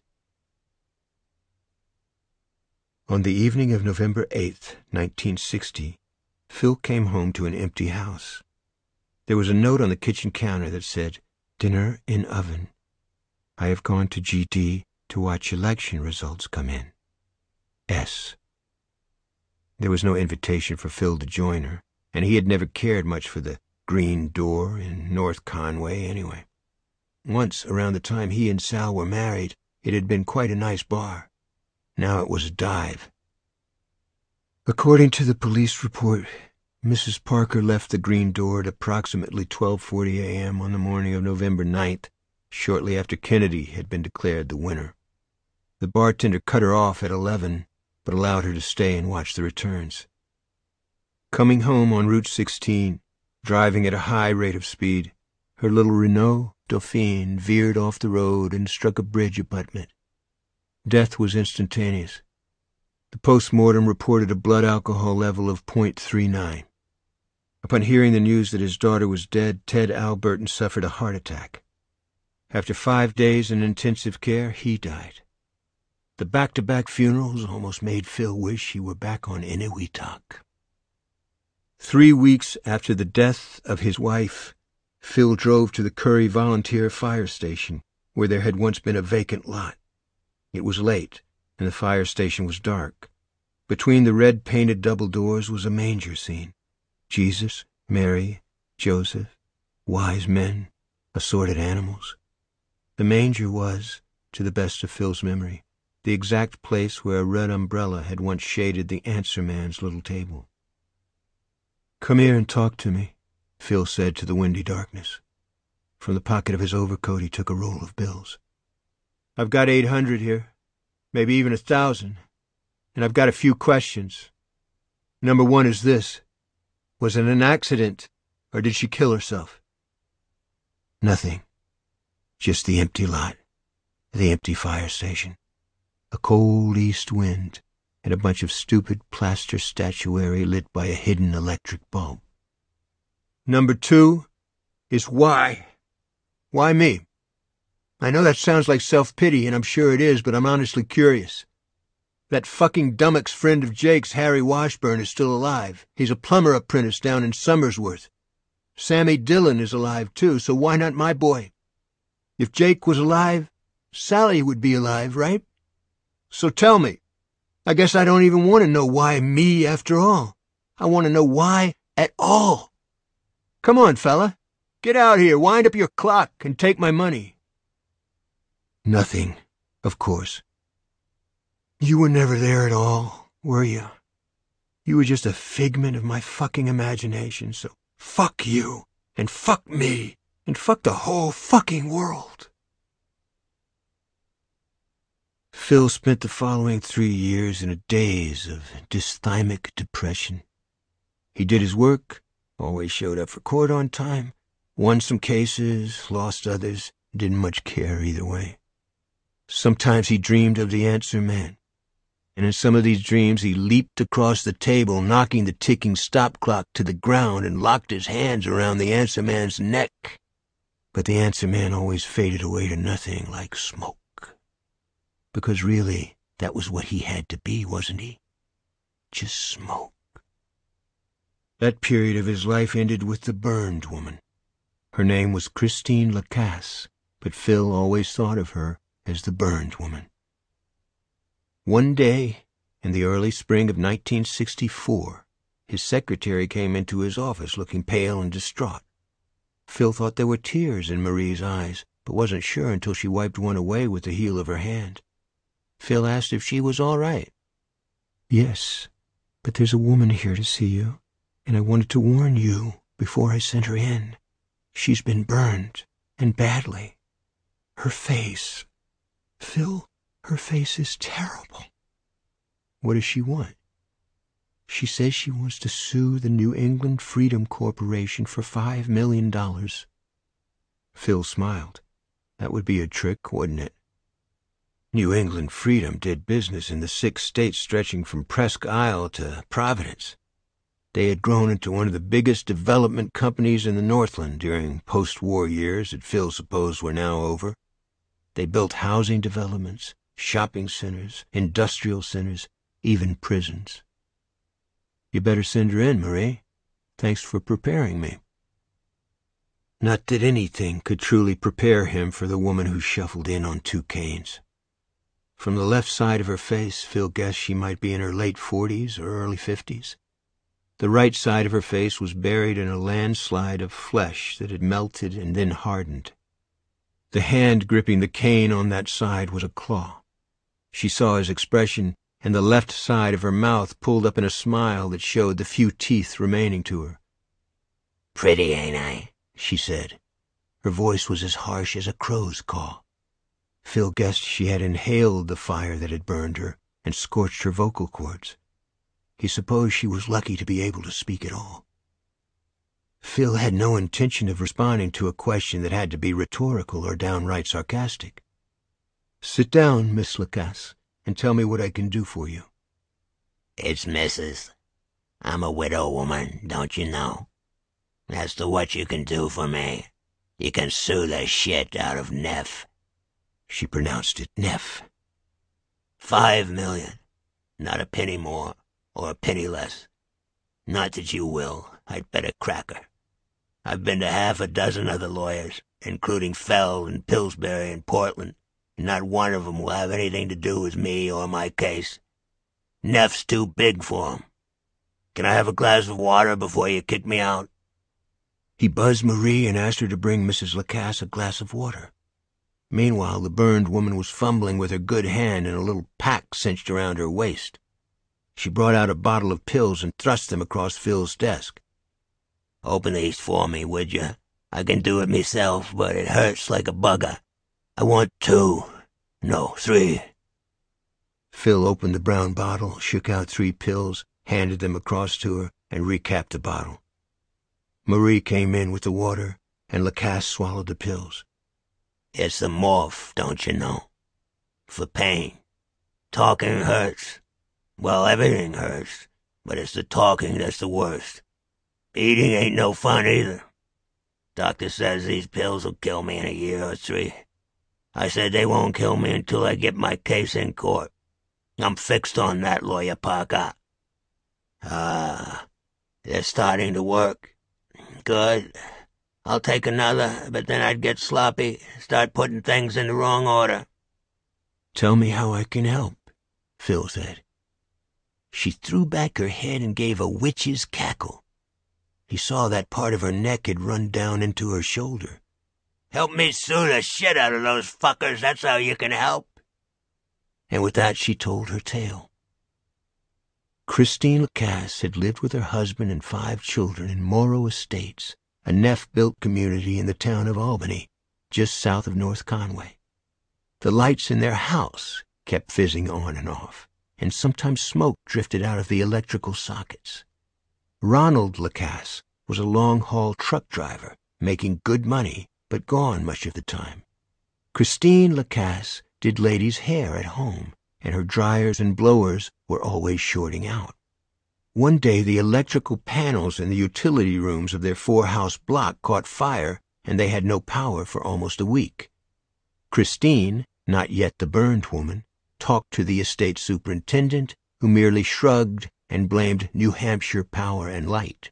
On the evening of November eighth, nineteen sixty, Phil came home to an empty house. There was a note on the kitchen counter that said, "Dinner in oven. I have gone to G D to watch election results come in. S." There was no invitation for Phil to join her, and he had never cared much for the Green Door in North Conway anyway. Once, around the time he and Sal were married, it had been quite a nice bar. Now it was a dive. According to the police report, Missus Parker left the Green Door at approximately twelve forty a m on the morning of November ninth, shortly after Kennedy had been declared the winner. The bartender cut her off at eleven, but allowed her to stay and watch the returns. Coming home on Route sixteen, driving at a high rate of speed, her little Renault Dauphine veered off the road and struck a bridge abutment. Death was instantaneous. The post-mortem reported a blood alcohol level of point three nine. Upon hearing the news that his daughter was dead, Ted Alberton suffered a heart attack. After five days in intensive care, he died. The back-to-back funerals almost made Phil wish he were back on Eniwetok. Three weeks after the death of his wife, Phil drove to the Curry Volunteer Fire Station, where there had once been a vacant lot. It was late, and the fire station was dark. Between the red-painted double doors was a manger scene. Jesus, Mary, Joseph, wise men, assorted animals. The manger was, to the best of Phil's memory, the exact place where a red umbrella had once shaded the answer man's little table. "Come here and talk to me," Phil said to the windy darkness. From the pocket of his overcoat he took a roll of bills. "I've got eight hundred here, maybe even a thousand, and I've got a few questions. Number one is this. Was it an accident, or did she kill herself?" "Nothing. Just the empty lot, the empty fire station, a cold east wind, and a bunch of stupid plaster statuary lit by a hidden electric bulb." "Number two is why? Why me? I know that sounds like self-pity, and I'm sure it is, but I'm honestly curious. That fucking dummock's friend of Jake's, Harry Washburn, is still alive. He's a plumber apprentice down in Somersworth. Sammy Dillon is alive, too, so why not my boy? If Jake was alive, Sally would be alive, right? So tell me. I guess I don't even want to know why me after all. I want to know why at all. Come on, fella. Get out here, wind up your clock, and take my money." "Nothing, of course. You were never there at all, were you? You were just a figment of my fucking imagination, so fuck you, and fuck me, and fuck the whole fucking world." Phil spent the following three years in a daze of dysthymic depression. He did his work, always showed up for court on time, won some cases, lost others, didn't much care either way. Sometimes he dreamed of the answer man, and in some of these dreams he leaped across the table, knocking the ticking stop clock to the ground, and locked his hands around the answer man's neck. But the answer man always faded away to nothing like smoke. Because really, that was what he had to be, wasn't he? Just smoke. That period of his life ended with the burned woman. Her name was Christine Lacasse, but Phil always thought of her as the burned woman. One day, in the early spring of nineteen sixty-four, His secretary came into his office looking pale and distraught. Phil thought there were tears in Marie's eyes, but wasn't sure until she wiped one away with the heel of her hand. Phil asked if she was all right. "Yes, but there's a woman here to see you, and I wanted to warn you before I sent her in. She's been burned, and badly. Her face... Phil, her face is terrible." "What does she want?" "She says she wants to sue the New England Freedom Corporation for five million dollars. Phil smiled. That would be a trick, wouldn't it? New England Freedom did business in the six states stretching from Presque Isle to Providence. They had grown into one of the biggest development companies in the Northland during post-war years that Phil supposed were now over. They built housing developments, shopping centers, industrial centers, even prisons. "You better send her in, Marie. Thanks for preparing me." Not that anything could truly prepare him for the woman who shuffled in on two canes. From the left side of her face, Phil guessed she might be in her late forties or early fifties. The right side of her face was buried in a landslide of flesh that had melted and then hardened. The hand gripping the cane on that side was a claw. She saw his expression, and the left side of her mouth pulled up in a smile that showed the few teeth remaining to her. "Pretty, ain't I?" she said. Her voice was as harsh as a crow's caw. Phil guessed she had inhaled the fire that had burned her and scorched her vocal cords. He supposed she was lucky to be able to speak at all. Phil had no intention of responding to a question that had to be rhetorical or downright sarcastic. "Sit down, Miss Lacasse, and tell me what I can do for you." "It's Missus I'm a widow woman, don't you know? As to what you can do for me, you can sue the shit out of Neff." She pronounced it Neff. "Five million. Not a penny more, or a penny less. Not that you will. I'd bet a cracker. I've been to half a dozen other lawyers, including Fell and Pillsbury and Portland, and not one of them will have anything to do with me or my case. Neff's too big for 'em. Can I have a glass of water before you kick me out?" He buzzed Marie and asked her to bring Missus Lacasse a glass of water. Meanwhile, the burned woman was fumbling with her good hand in a little pack cinched around her waist. She brought out a bottle of pills and thrust them across Phil's desk. "Open these for me, would you? I can do it myself, but it hurts like a bugger. I want two. No, three." Phil opened the brown bottle, shook out three pills, handed them across to her, and recapped the bottle. Marie came in with the water, and Lacasse swallowed the pills. "It's the morph, don't you know? For pain. Talking hurts. Well, everything hurts, but it's the talking that's the worst. Eating ain't no fun either. Doctor says these pills will kill me in a year or three. I said they won't kill me until I get my case in court. I'm fixed on that, Lawyer Parker." "Ah, they're starting to work. Good. I'll take another, but then I'd get sloppy, start putting things in the wrong order." "Tell me how I can help," Phil said. She threw back her head and gave a witch's cackle. He saw that part of her neck had run down into her shoulder. "Help me sue the shit out of those fuckers, that's how you can help." And with that she told her tale. Christine Lacasse had lived with her husband and five children in Morrow Estates, a Neff-built community in the town of Albany, just south of North Conway. The lights in their house kept fizzing on and off, and sometimes smoke drifted out of the electrical sockets. Ronald Lacasse was a long-haul truck driver, making good money, but gone much of the time. Christine Lacasse did ladies' hair at home, and her dryers and blowers were always shorting out. One day the electrical panels in the utility rooms of their four-house block caught fire, and they had no power for almost a week. Christine, not yet the burned woman, talked to the estate superintendent, who merely shrugged and blamed New Hampshire Power and Light.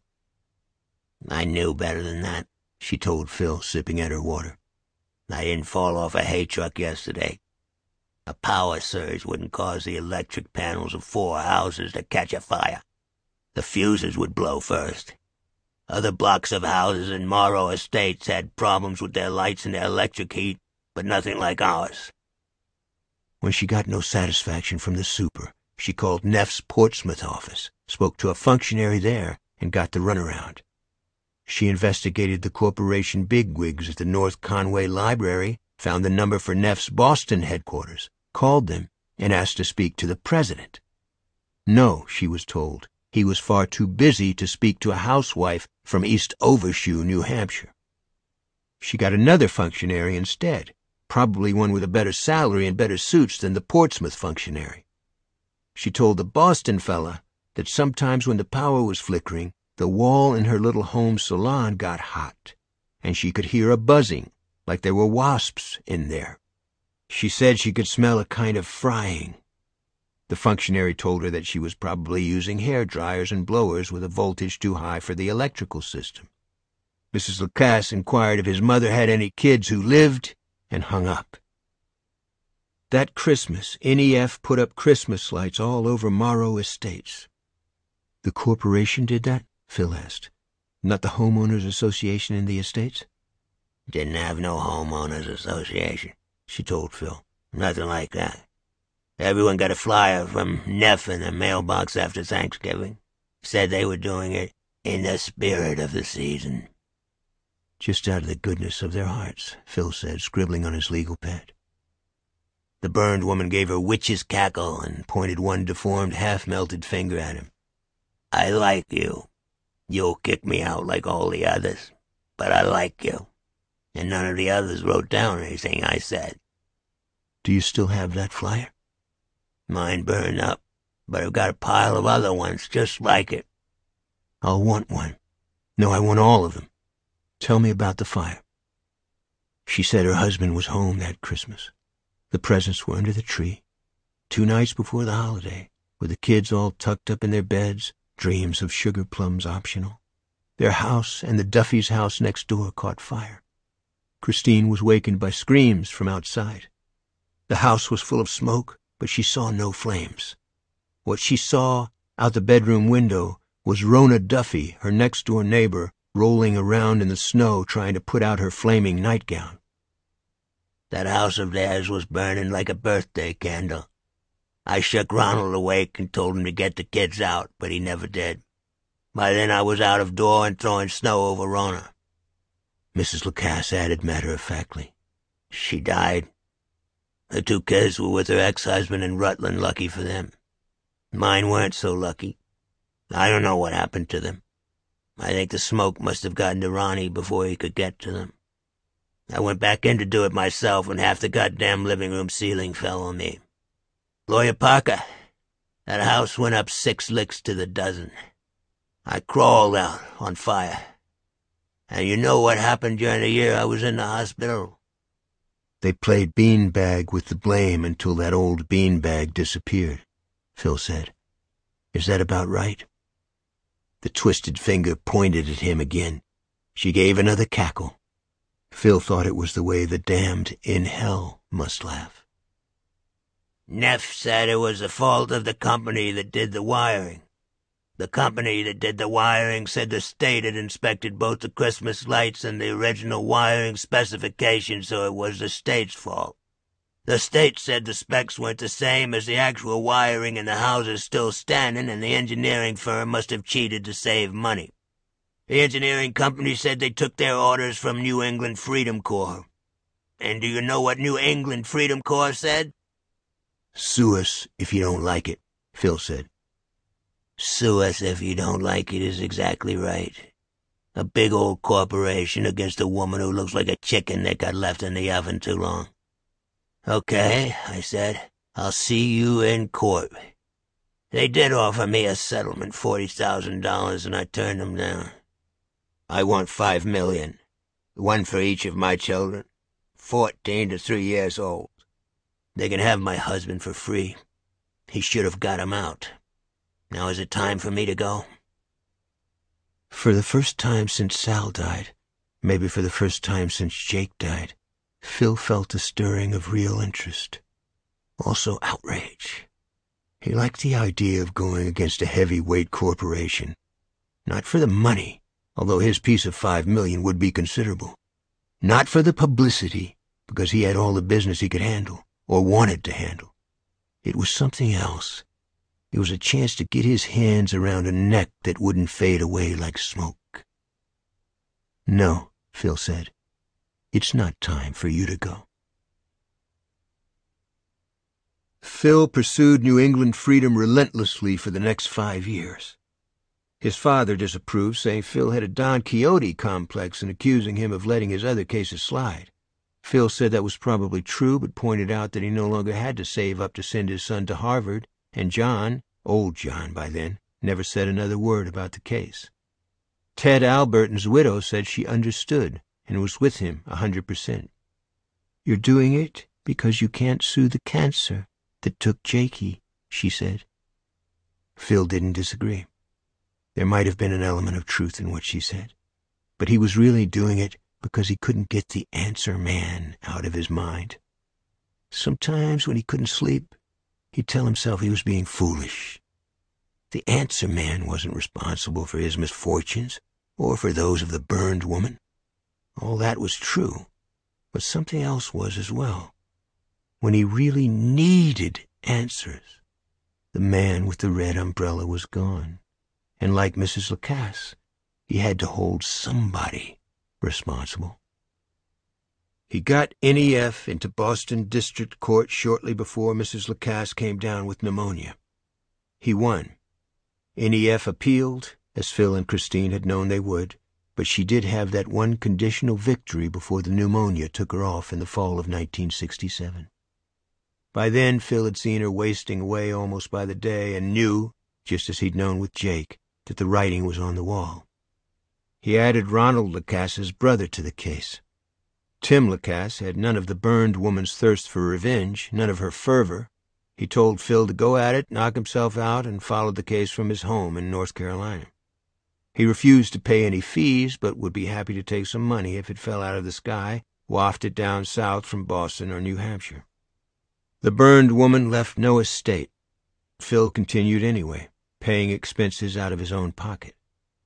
"I knew better than that," she told Phil, sipping at her water. "I didn't fall off a hay truck yesterday. A power surge wouldn't cause the electric panels of four houses to catch a fire. The fuses would blow first. Other blocks of houses in Morrow Estates had problems with their lights and their electric heat, but nothing like ours. When she got no satisfaction from the super, she called Neff's Portsmouth office, spoke to a functionary there, and got the runaround. She investigated the corporation bigwigs at the North Conway Library, found the number for Neff's Boston headquarters, called them, and asked to speak to the president. No, she was told, he was far too busy to speak to a housewife from East Overshoe, New Hampshire. She got another functionary instead, probably one with a better salary and better suits than the Portsmouth functionary. She told the Boston fella that sometimes when the power was flickering, the wall in her little home salon got hot, and she could hear a buzzing, like there were wasps in there. She said she could smell a kind of frying. The functionary told her that she was probably using hair dryers and blowers with a voltage too high for the electrical system. Missus Lacasse inquired if his mother had any kids who lived, and hung up. That Christmas, N E F put up Christmas lights all over Morrow Estates. The corporation did that? Phil asked. Not the homeowners association in the estates? Didn't have no homeowners association, she told Phil. Nothing like that. Everyone got a flyer from Neff in their mailbox after Thanksgiving. Said they were doing it in the spirit of the season. Just out of the goodness of their hearts, Phil said, scribbling on his legal pad. The burned woman gave her witch's cackle and pointed one deformed, half-melted finger at him. I like you. You'll kick me out like all the others, but I like you. And none of the others wrote down anything I said. Do you still have that flyer? Mine burned up, but I've got a pile of other ones just like it. I'll want one. No, I want all of them. Tell me about the fire. She said her husband was home that Christmas. The presents were under the tree. Two nights before the holiday, with the kids all tucked up in their beds, dreams of sugar plums optional. Their house and the Duffy's house next door caught fire. Christine was wakened by screams from outside. The house was full of smoke, but she saw no flames. What she saw out the bedroom window was Rona Duffy, her next-door neighbor, rolling around in the snow trying to put out her flaming nightgown. That house of theirs was burning like a birthday candle. I shook Ronald awake and told him to get the kids out, but he never did. By then I was out of door and throwing snow over Rona. Missus Lacasse added matter-of-factly. She died. The two kids were with her ex-husband in Rutland, lucky for them. Mine weren't so lucky. I don't know what happened to them. I think the smoke must have gotten to Ronnie before he could get to them. I went back in to do it myself, and half the goddamn living room ceiling fell on me. Lawyer Parker, that house went up six licks to the dozen. I crawled out on fire. And you know what happened during the year I was in the hospital? They played beanbag with the blame until that old beanbag disappeared, Phil said. Is that about right? The twisted finger pointed at him again. She gave another cackle. Phil thought it was the way the damned in hell must laugh. Neff said it was the fault of the company that did the wiring. The company that did the wiring said the state had inspected both the Christmas lights and the original wiring specifications, so it was the state's fault. The state said the specs weren't the same as the actual wiring and the houses still standing, and the engineering firm must have cheated to save money. The engineering company said they took their orders from New England Freedom Corps. And do you know what New England Freedom Corps said? Sue us if you don't like it, Phil said. Sue us if you don't like it is exactly right. A big old corporation against a woman who looks like a chicken that got left in the oven too long. Okay, I said, I'll see you in court. They did offer me a settlement, forty thousand dollars, and I turned them down. I want five million, one for each of my children, fourteen to three years old. They can have my husband for free. He should have got him out. Now is it time for me to go? For the first time since Sal died, maybe for the first time since Jake died, Phil felt a stirring of real interest. Also outrage. He liked the idea of going against a heavyweight corporation. Not for the money, although his piece of five million would be considerable. Not for the publicity, because he had all the business he could handle, or wanted to handle. It was something else. It was a chance to get his hands around a neck that wouldn't fade away like smoke. No, Phil said. It's not time for you to go. Phil pursued New England freedom relentlessly for the next five years. His father disapproved, saying Phil had a Don Quixote complex and accusing him of letting his other cases slide. Phil said that was probably true, but pointed out that he no longer had to save up to send his son to Harvard, and John, old John by then, never said another word about the case. Ted Alberton's widow said she understood and was with him a hundred percent. You're doing it because you can't sue the cancer that took Jakey, she said. Phil didn't disagree. There might have been an element of truth in what she said, but he was really doing it because he couldn't get the answer man out of his mind. Sometimes when he couldn't sleep, he'd tell himself he was being foolish. The answer man wasn't responsible for his misfortunes or for those of the burned woman. All that was true, but something else was as well. When he really needed answers, the man with the red umbrella was gone, and like Missus Lacasse, he had to hold somebody responsible. He got N E F into Boston District Court shortly before Missus Lacasse came down with pneumonia. He won. N E F appealed, as Phil and Christine had known they would, but she did have that one conditional victory before the pneumonia took her off in the fall of nineteen sixty-seven. By then, Phil had seen her wasting away almost by the day and knew, just as he'd known with Jake, that the writing was on the wall. He added Ronald Lacasse's brother to the case. Tim Lacasse had none of the burned woman's thirst for revenge, none of her fervor. He told Phil to go at it, knock himself out, and followed the case from his home in North Carolina. He refused to pay any fees, but would be happy to take some money if it fell out of the sky, wafted down south from Boston or New Hampshire. The burned woman left no estate. Phil continued anyway, paying expenses out of his own pocket.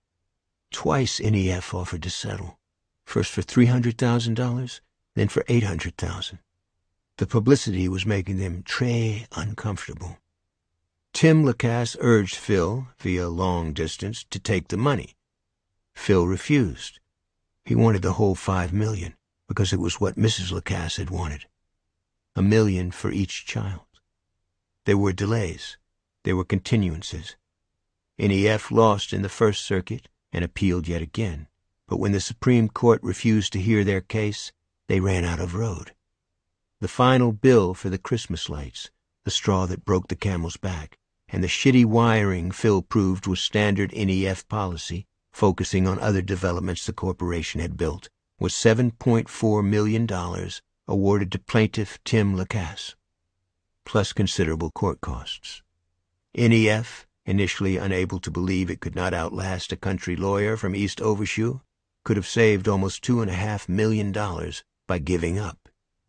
Twice N E F offered to settle, first for three hundred thousand dollars, then for eight hundred thousand dollars. The publicity was making them très uncomfortable. Tim Lacasse urged Phil, via long distance, to take the money. Phil refused. He wanted the whole five million, because it was what Missus Lacasse had wanted. A million for each child. There were delays. There were continuances. N E F lost in the First Circuit and appealed yet again, but when the Supreme Court refused to hear their case, they ran out of road. The final bill for the Christmas lights, the straw that broke the camel's back, and the shitty wiring Phil proved was standard N E F policy, focusing on other developments the corporation had built, was seven point four million dollars awarded to plaintiff Tim Lacasse, plus considerable court costs. N E F, initially unable to believe it could not outlast a country lawyer from East Overshoe, could have saved almost two and a half million dollars by giving up.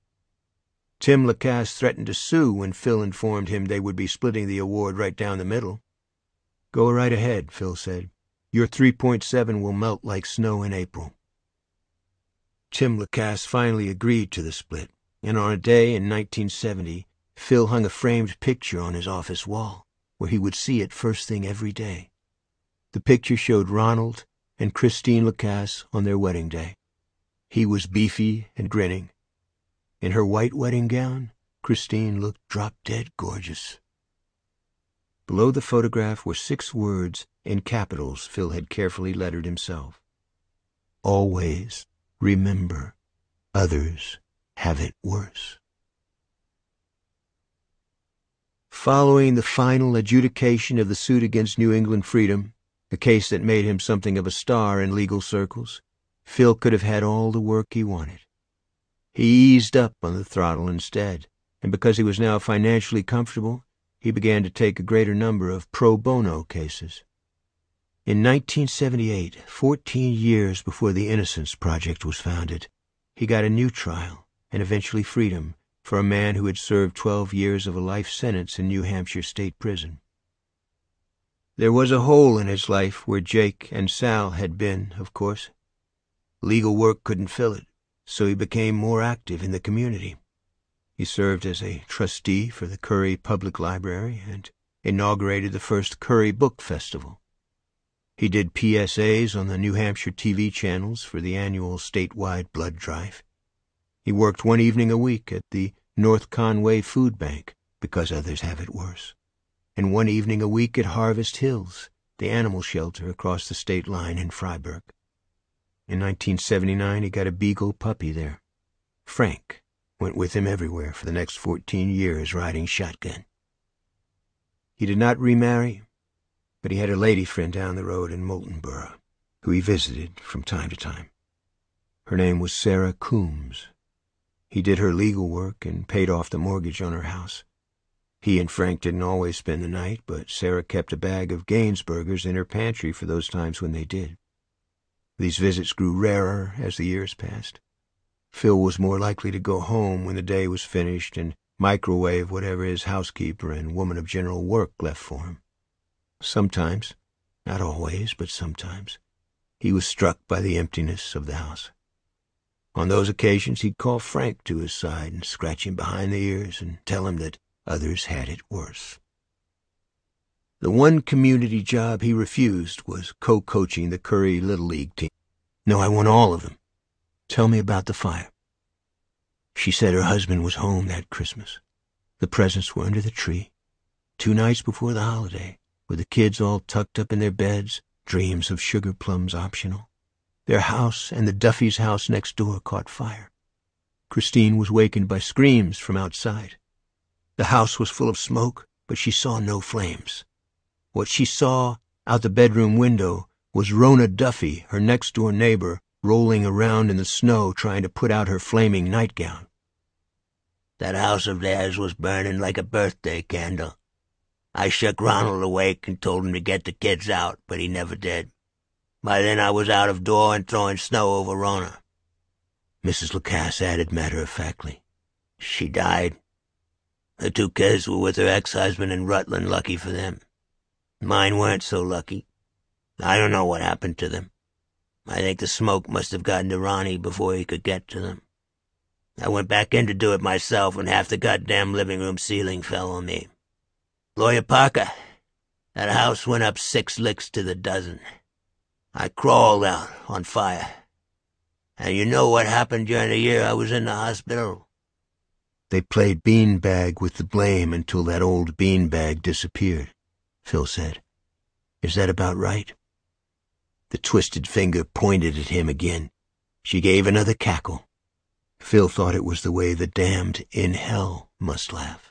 Tim Lacasse threatened to sue when Phil informed him they would be splitting the award right down the middle. Go right ahead, Phil said. Your three point seven will melt like snow in April. Tim Lacasse finally agreed to the split, and on a day in nineteen seventy, Phil hung a framed picture on his office wall, where he would see it first thing every day. The picture showed Ronald and Christine Lacasse on their wedding day. He was beefy and grinning. In her white wedding gown, Christine looked drop-dead gorgeous. Below the photograph were six words in capitals Phil had carefully lettered himself. Always remember, others have it worse. Following the final adjudication of the suit against New England Freedom, a case that made him something of a star in legal circles, Phil could have had all the work he wanted. He eased up on the throttle instead, and because he was now financially comfortable, he began to take a greater number of pro bono cases. In nineteen seventy-eight, fourteen years before the Innocence Project was founded, he got a new trial, and eventually freedom, for a man who had served twelve years of a life sentence in New Hampshire State Prison. There was a hole in his life where Jake and Sal had been, of course. Legal work couldn't fill it, so he became more active in the community. He served as a trustee for the Curry Public Library and inaugurated the first Curry Book Festival. He did P S As on the New Hampshire T V channels for the annual statewide blood drive. He worked one evening a week at the North Conway Food Bank, because others have it worse, and one evening a week at Harvest Hills, the animal shelter across the state line in Freiburg. In nineteen seventy-nine, he got a beagle puppy there. Frank went with him everywhere for the next fourteen years, riding shotgun. He did not remarry, but he had a lady friend down the road in Moultonborough, who he visited from time to time. Her name was Sarah Coombs. He did her legal work and paid off the mortgage on her house. He and Frank didn't always spend the night, but Sarah kept a bag of Gainsburgers in her pantry for those times when they did. These visits grew rarer as the years passed. Phil was more likely to go home when the day was finished and microwave whatever his housekeeper and woman of general work left for him. Sometimes, not always, but sometimes, he was struck by the emptiness of the house. On those occasions, he'd call Frank to his side and scratch him behind the ears and tell him that others had it worse. The one community job he refused was co-coaching the Curry Little League team. "No, I want all of them. Tell me about the fire." She said her husband was home that Christmas. The presents were under the tree, two nights before the holiday, with the kids all tucked up in their beds, dreams of sugar plums optional. Their house and the Duffy's house next door caught fire. Christine was wakened by screams from outside. The house was full of smoke, but she saw no flames. What she saw out the bedroom window was Rona Duffy, her next-door neighbor, rolling around in the snow trying to put out her flaming nightgown. "That house of theirs was burning like a birthday candle. I shook Ronald awake and told him to get the kids out, but he never did. By then I was out of door and throwing snow over Rona." Missus Lacasse added matter-of-factly. "She died. The two kids were with her ex-husband in Rutland, lucky for them. Mine weren't so lucky. I don't know what happened to them. I think the smoke must have gotten to Ronnie before he could get to them. I went back in to do it myself, and half the goddamn living room ceiling fell on me. Lawyer Parker, that house went up six licks to the dozen. I crawled out, on fire. And you know what happened during the year I was in the hospital?" "They played beanbag with the blame until that old beanbag disappeared," Phil said. "Is that about right?" The twisted finger pointed at him again. She gave another cackle. Phil thought it was the way the damned in hell must laugh.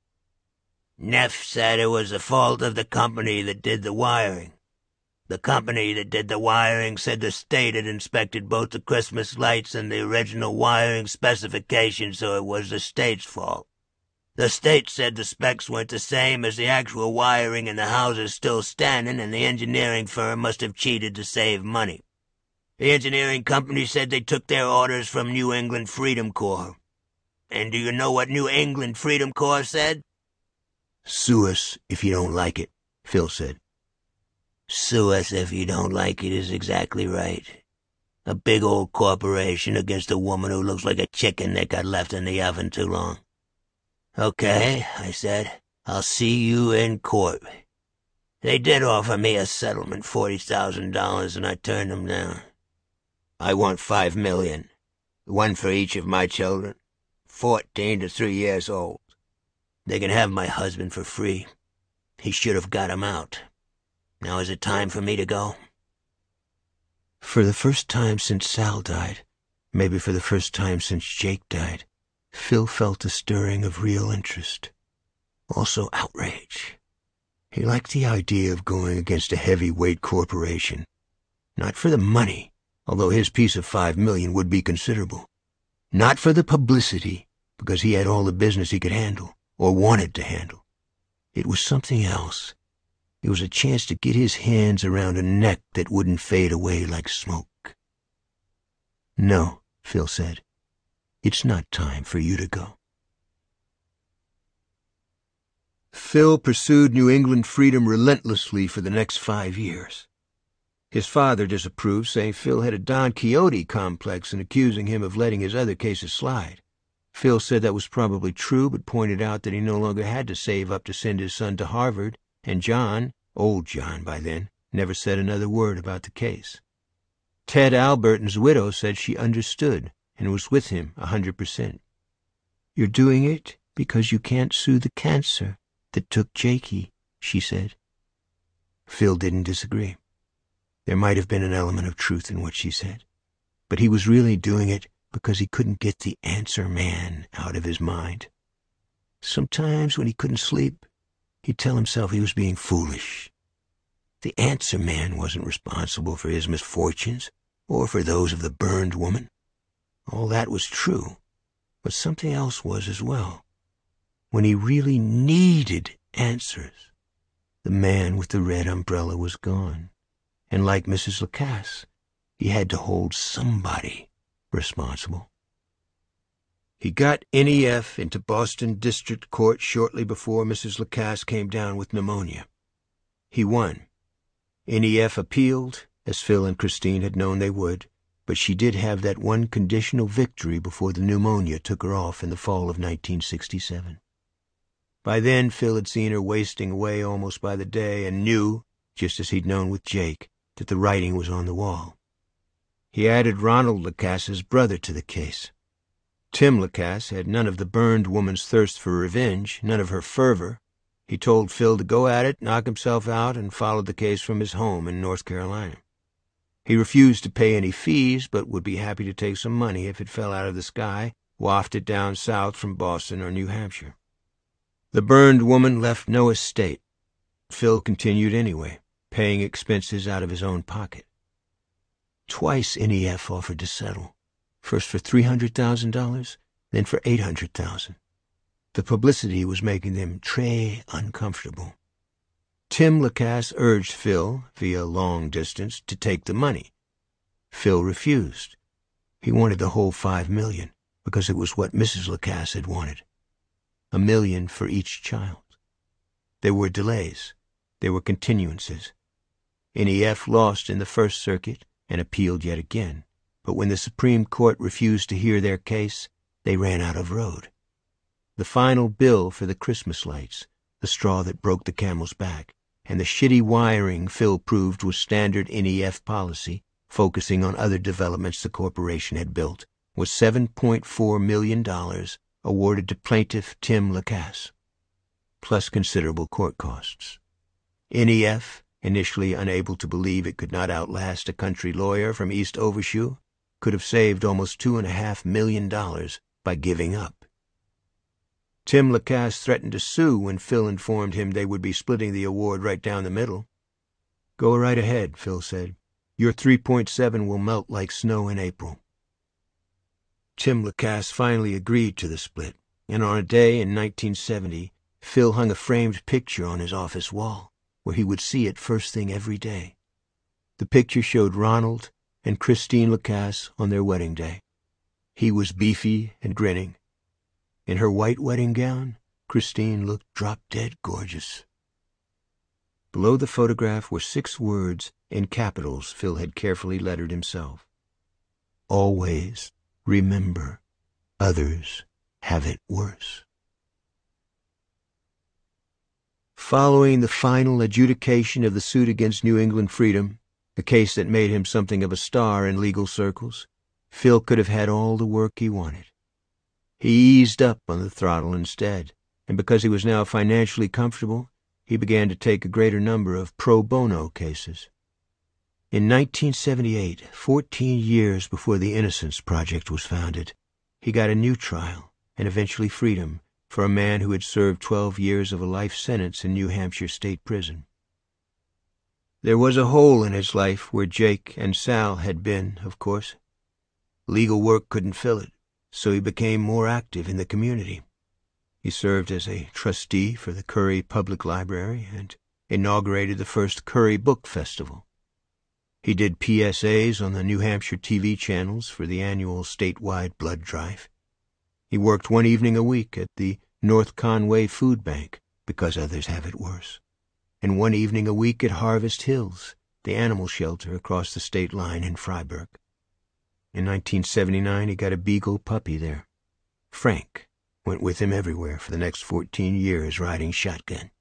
"Neff said it was the fault of the company that did the wiring. The company that did the wiring said the state had inspected both the Christmas lights and the original wiring specifications, so it was the state's fault. The state said the specs weren't the same as the actual wiring and the houses still standing, and the engineering firm must have cheated to save money. The engineering company said they took their orders from New England Freedom Corps. And do you know what New England Freedom Corps said?" "Sue us if you don't like it," Phil said. "Sue us if you don't like it is exactly right. A big old corporation against a woman who looks like a chicken that got left in the oven too long." "Okay," I said. "I'll see you in court." They did offer me a settlement, forty thousand dollars, and I turned them down. "I want five million, one for each of my children, fourteen to three years old. They can have my husband for free. He should have got him out. Now is it time for me to go?" For the first time since Sal died, maybe for the first time since Jake died, Phil felt a stirring of real interest. Also outrage. He liked the idea of going against a heavyweight corporation. Not for the money, although his piece of five million would be considerable. Not for the publicity, because he had all the business he could handle, or wanted to handle. It was something else. It was a chance to get his hands around a neck that wouldn't fade away like smoke. "No," Phil said. "It's not time for you to go." Phil pursued New England freedom relentlessly for the next five years. His father disapproved, saying Phil had a Don Quixote complex and accusing him of letting his other cases slide. Phil said that was probably true, but pointed out that he no longer had to save up to send his son to Harvard, and John, old John by then, never said another word about the case. Ted Alberton's widow said she understood and was with him a hundred percent. "You're doing it because you can't sue the cancer that took Jakey," she said. Phil didn't disagree. There might have been an element of truth in what she said, but he was really doing it because he couldn't get the answer man out of his mind. Sometimes when he couldn't sleep, he'd tell himself he was being foolish. The answer man wasn't responsible for his misfortunes or for those of the burned woman. All that was true, but something else was as well. When he really needed answers, the man with the red umbrella was gone. And like Missus Lacasse, he had to hold somebody responsible. He got N E F into Boston District Court shortly before Missus Lacasse came down with pneumonia. He won. N E F appealed, as Phil and Christine had known they would, but she did have that one conditional victory before the pneumonia took her off in the fall of nineteen sixty-seven. By then, Phil had seen her wasting away almost by the day and knew, just as he'd known with Jake, that the writing was on the wall. He added Ronald Lacasse's brother to the case. Tim Lacasse had none of the burned woman's thirst for revenge, none of her fervor. He told Phil to go at it, knock himself out, and followed the case from his home in North Carolina. He refused to pay any fees, but would be happy to take some money if it fell out of the sky, wafted down south from Boston or New Hampshire. The burned woman left no estate. Phil continued anyway, paying expenses out of his own pocket. Twice N E F offered to settle, first for three hundred thousand dollars, then for eight hundred thousand dollars. The publicity was making them très uncomfortable. Tim Lacasse urged Phil, via long distance, to take the money. Phil refused. He wanted the whole five million dollars, because it was what Missus Lacasse had wanted. A million for each child. There were delays. There were continuances. N E F lost in the First Circuit and appealed yet again, but when the Supreme Court refused to hear their case, they ran out of road. The final bill for the Christmas lights, the straw that broke the camel's back, and the shitty wiring Phil proved was standard N E F policy, focusing on other developments the corporation had built, was seven point four million dollars awarded to plaintiff Tim Lacasse, plus considerable court costs. N E F, initially unable to believe it could not outlast a country lawyer from East Overshoe, could have saved almost two and a half million dollars by giving up. Tim Lacasse threatened to sue when Phil informed him they would be splitting the award right down the middle. "Go right ahead," Phil said. "Your three point seven will melt like snow in April." Tim Lacasse finally agreed to the split, and on a day in nineteen seventy, Phil hung a framed picture on his office wall, where he would see it first thing every day. The picture showed Ronald and Christine Lacasse on their wedding day. He was beefy and grinning. In her white wedding gown, Christine looked drop-dead gorgeous. Below the photograph were six words in capitals Phil had carefully lettered himself. "Always remember, others have it worse." Following the final adjudication of the suit against New England Freedom, a case that made him something of a star in legal circles, Phil could have had all the work he wanted. He eased up on the throttle instead, and because he was now financially comfortable, he began to take a greater number of pro bono cases. In nineteen seventy-eight, fourteen years before the Innocence Project was founded, he got a new trial and eventually freedom for a man who had served twelve years of a life sentence in New Hampshire State Prison. There was a hole in his life where Jake and Sal had been, of course. Legal work couldn't fill it, so he became more active in the community. He served as a trustee for the Curry Public Library and inaugurated the first Curry Book Festival. He did P S As on the New Hampshire T V channels for the annual statewide blood drive. He worked one evening a week at the North Conway Food Bank, because others have it worse, and one evening a week at Harvest Hills, the animal shelter across the state line in Freiburg. In nineteen seventy-nine, he got a beagle puppy there. Frank went with him everywhere for the next fourteen years, riding shotgun.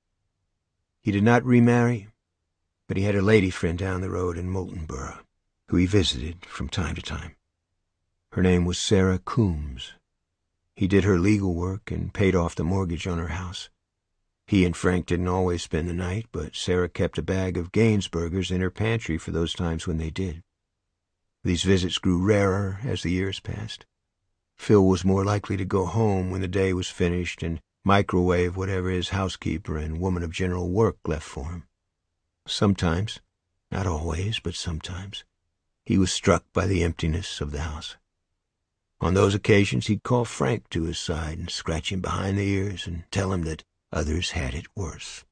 He did not remarry, but he had a lady friend down the road in Moltenborough, who he visited from time to time. Her name was Sarah Coombs. He did her legal work and paid off the mortgage on her house. He and Frank didn't always spend the night, but Sarah kept a bag of Gainsburgers in her pantry for those times when they did. These visits grew rarer as the years passed. Phil was more likely to go home when the day was finished and microwave whatever his housekeeper and woman of general work left for him. Sometimes, not always, but sometimes, he was struck by the emptiness of the house. On those occasions he'd call Frank to his side and scratch him behind the ears and tell him that others had it worse.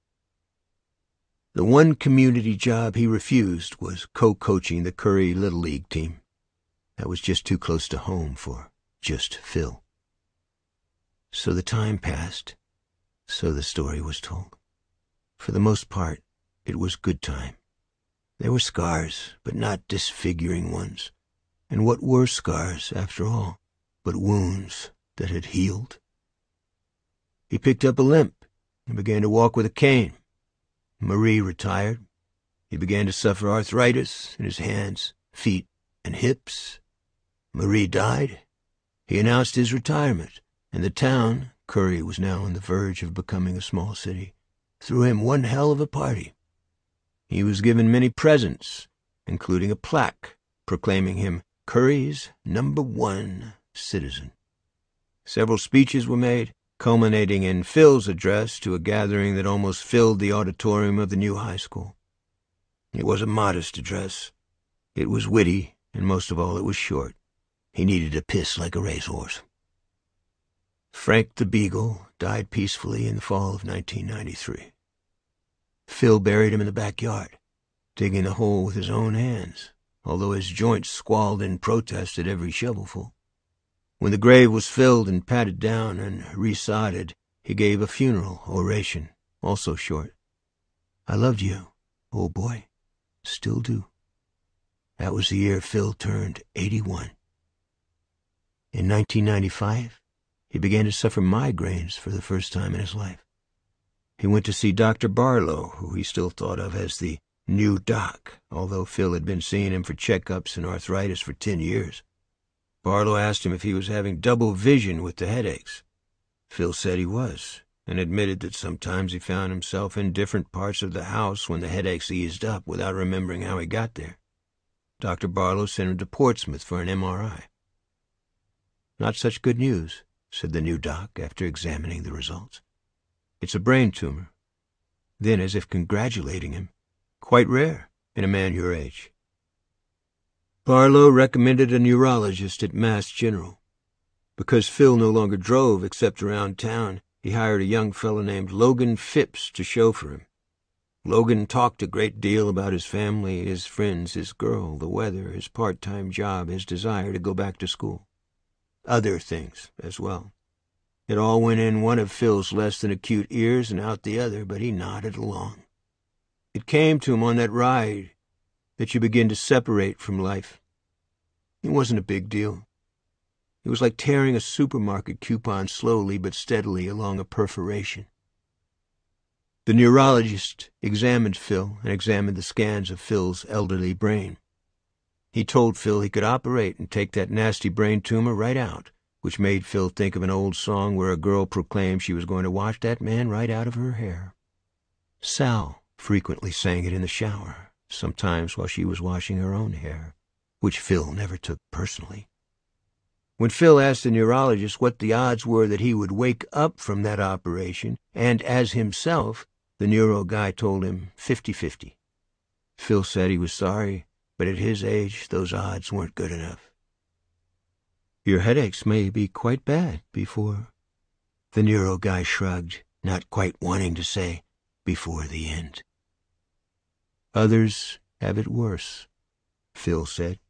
The one community job he refused was co-coaching the Curry Little League team. That was just too close to home for just Phil. So the time passed, so the story was told. For the most part, it was good time. There were scars, but not disfiguring ones. And what were scars, after all, but wounds that had healed? He picked up a limp and began to walk with a cane. Marie retired. He began to suffer arthritis in his hands, feet, and hips. Marie died. He announced his retirement, and the town, Curry was now on the verge of becoming a small city, threw him one hell of a party. He was given many presents, including a plaque proclaiming him Curry's number one citizen. Several speeches were made, culminating in Phil's address to a gathering that almost filled the auditorium of the new high school. It was a modest address. It was witty, and most of all it was short. He needed to piss like a racehorse. Frank the Beagle died peacefully in the fall of nineteen ninety-three. Phil buried him in the backyard, digging the hole with his own hands, although his joints squalled in protest at every shovelful. When the grave was filled and patted down and resodded, he gave a funeral oration, also short. I loved you, old boy. Still do. That was the year Phil turned eighty-one. In nineteen ninety-five, he began to suffer migraines for the first time in his life. He went to see Doctor Barlow, who he still thought of as the new doc, although Phil had been seeing him for checkups and arthritis for ten years. Barlow asked him if he was having double vision with the headaches. Phil said he was, and admitted that sometimes he found himself in different parts of the house when the headaches eased up without remembering how he got there. Doctor Barlow sent him to Portsmouth for an M R I. Not such good news, said the new doc after examining the results. It's a brain tumor. Then, as if congratulating him, quite rare in a man your age. Barlow recommended a neurologist at Mass General. Because Phil no longer drove except around town, he hired a young fellow named Logan Phipps to chauffeur him. Logan talked a great deal about his family, his friends, his girl, the weather, his part-time job, his desire to go back to school. Other things as well. It all went in one of Phil's less than acute ears and out the other, but he nodded along. It came to him on that ride that you begin to separate from life. It wasn't a big deal. It was like tearing a supermarket coupon slowly but steadily along a perforation. The neurologist examined Phil and examined the scans of Phil's elderly brain. He told Phil he could operate and take that nasty brain tumor right out, which made Phil think of an old song where a girl proclaimed she was going to wash that man right out of her hair. Sal frequently sang it in the shower, sometimes while she was washing her own hair, which Phil never took personally. When Phil asked the neurologist what the odds were that he would wake up from that operation, and as himself, the neuro guy told him fifty-fifty. Phil said he was sorry, but at his age, those odds weren't good enough. Your headaches may be quite bad before... The neuro guy shrugged, not quite wanting to say, before the end. Others have it worse, Phil said.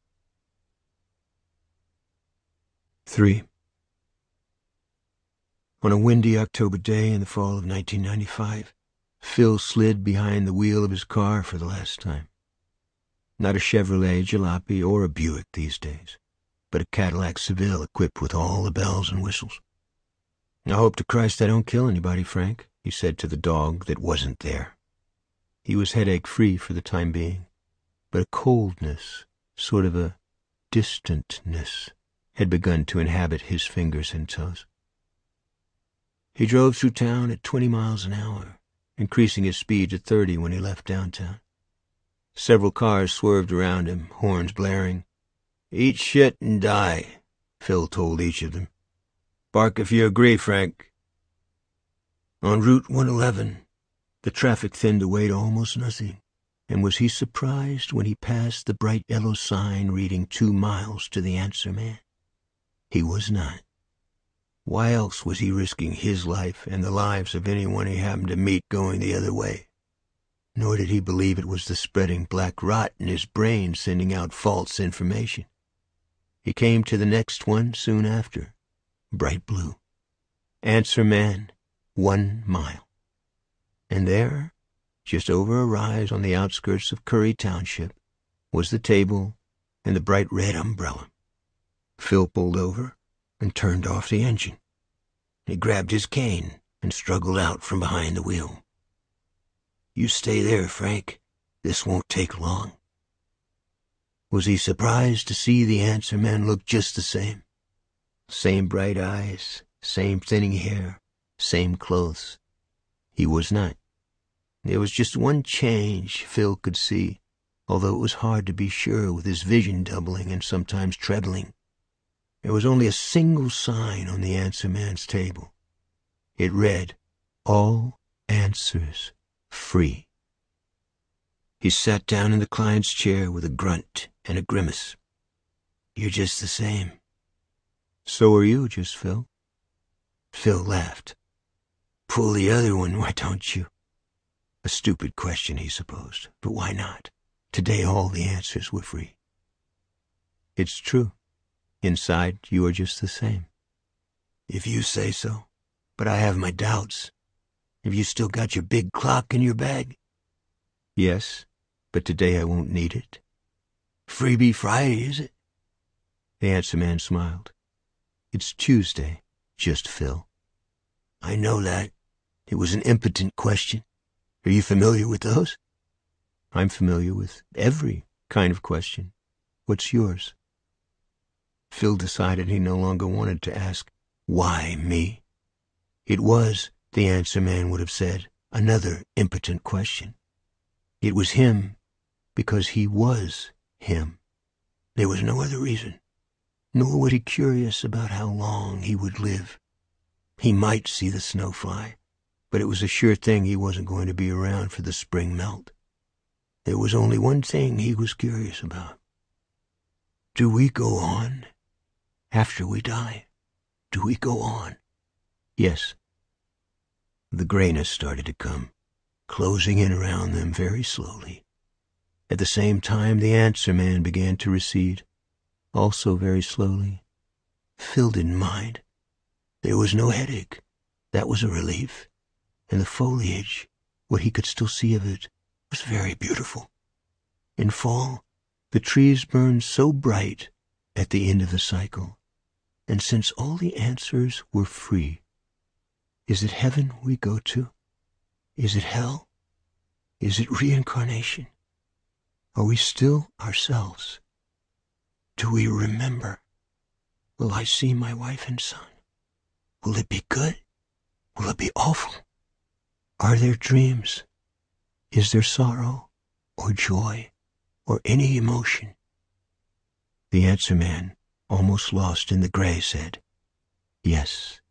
Three. On a windy October day in the fall of nineteen ninety-five, Phil slid behind the wheel of his car for the last time. Not a Chevrolet Jalopy or a Buick these days, but a Cadillac Seville equipped with all the bells and whistles. "I hope to Christ I don't kill anybody, Frank," he said to the dog that wasn't there. He was headache-free for the time being, but a coldness, sort of a distantness, had begun to inhabit his fingers and toes. He drove through town at twenty miles an hour, increasing his speed to thirty when he left downtown. Several cars swerved around him, horns blaring. "Eat shit and die," Phil told each of them. "Bark if you agree, Frank." On Route one eleven, the traffic thinned away to almost nothing, and was he surprised when he passed the bright yellow sign reading two miles to the Answer Man? He was not. Why else was he risking his life and the lives of anyone he happened to meet going the other way? Nor did he believe it was the spreading black rot in his brain sending out false information. He came to the next one soon after, bright blue. Answer Man, one mile. And there, just over a rise on the outskirts of Curry Township, was the table and the bright red umbrella. Phil pulled over and turned off the engine. He grabbed his cane and struggled out from behind the wheel. "You stay there, Frank. This won't take long." Was he surprised to see the Answer Man look just the same? Same bright eyes, same thinning hair, same clothes. He was not. There was just one change Phil could see, although it was hard to be sure with his vision doubling and sometimes trebling. There was only a single sign on the Answer Man's table. It read, "All answers free." He sat down in the client's chair with a grunt and a grimace. "You're just the same." "So are you, just Phil." Phil laughed. "Pull the other one, why don't you?" A stupid question, he supposed, but why not? Today all the answers were free. "It's true. Inside, you are just the same." "If you say so, but I have my doubts. Have you still got your big clock in your bag?" "Yes, but today I won't need it." "Freebie Friday, is it?" The Answer Man smiled. "It's Tuesday, just Phil." "I know that. It was an impotent question. Are you familiar with those?" "I'm familiar with every kind of question. What's yours?" Phil decided he no longer wanted to ask, "Why me?" It was, the Answer Man would have said, another impotent question. It was him because he was him. There was no other reason. Nor was he curious about how long he would live. He might see the snow fly, but it was a sure thing he wasn't going to be around for the spring melt. There was only one thing he was curious about. Do we go on? After we die, do we go on? Yes. The grayness started to come, closing in around them very slowly. At the same time, the Answer Man began to recede, also very slowly. Phil didn't mind. There was no headache. That was a relief. And the foliage, what he could still see of it, was very beautiful. In fall, the trees burned so bright at the end of the cycle. And since all the answers were free, is it heaven we go to? Is it hell? Is it reincarnation? Are we still ourselves? Do we remember? Will I see my wife and son? Will it be good? Will it be awful? Are there dreams? Is there sorrow or joy or any emotion? The Answer Man, almost lost in the gray, said, "Yes."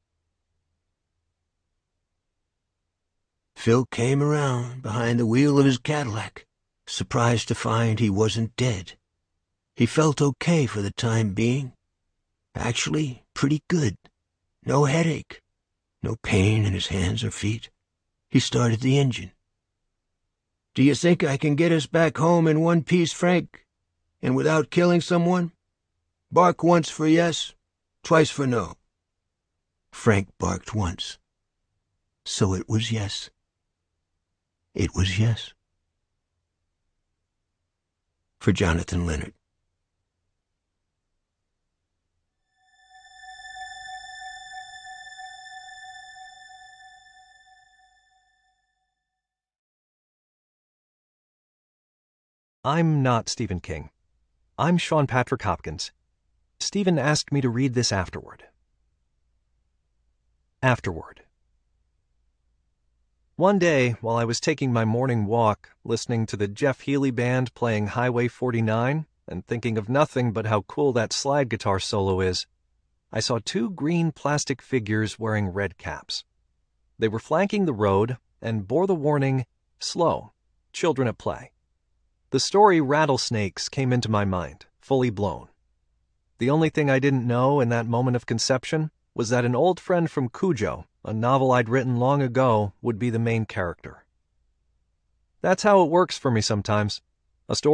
Phil came around behind the wheel of his Cadillac, surprised to find he wasn't dead. He felt okay for the time being. Actually, pretty good. No headache. No pain in his hands or feet. He started the engine. "Do you think I can get us back home in one piece, Frank? And without killing someone? Bark once for yes, twice for no." Frank barked once. So it was yes. It was yes. For Jonathan Leonard. I'm not Stephen King. I'm Sean Patrick Hopkins. Stephen asked me to read this afterward. Afterward. One day, while I was taking my morning walk, listening to the Jeff Healey Band playing Highway forty-nine, and thinking of nothing but how cool that slide guitar solo is, I saw two green plastic figures wearing red caps. They were flanking the road and bore the warning, "Slow, children at play." The story Rattlesnakes came into my mind, fully blown. The only thing I didn't know in that moment of conception was that an old friend from Cujo, a novel I'd written long ago, would be the main character. That's how it works for me sometimes. A story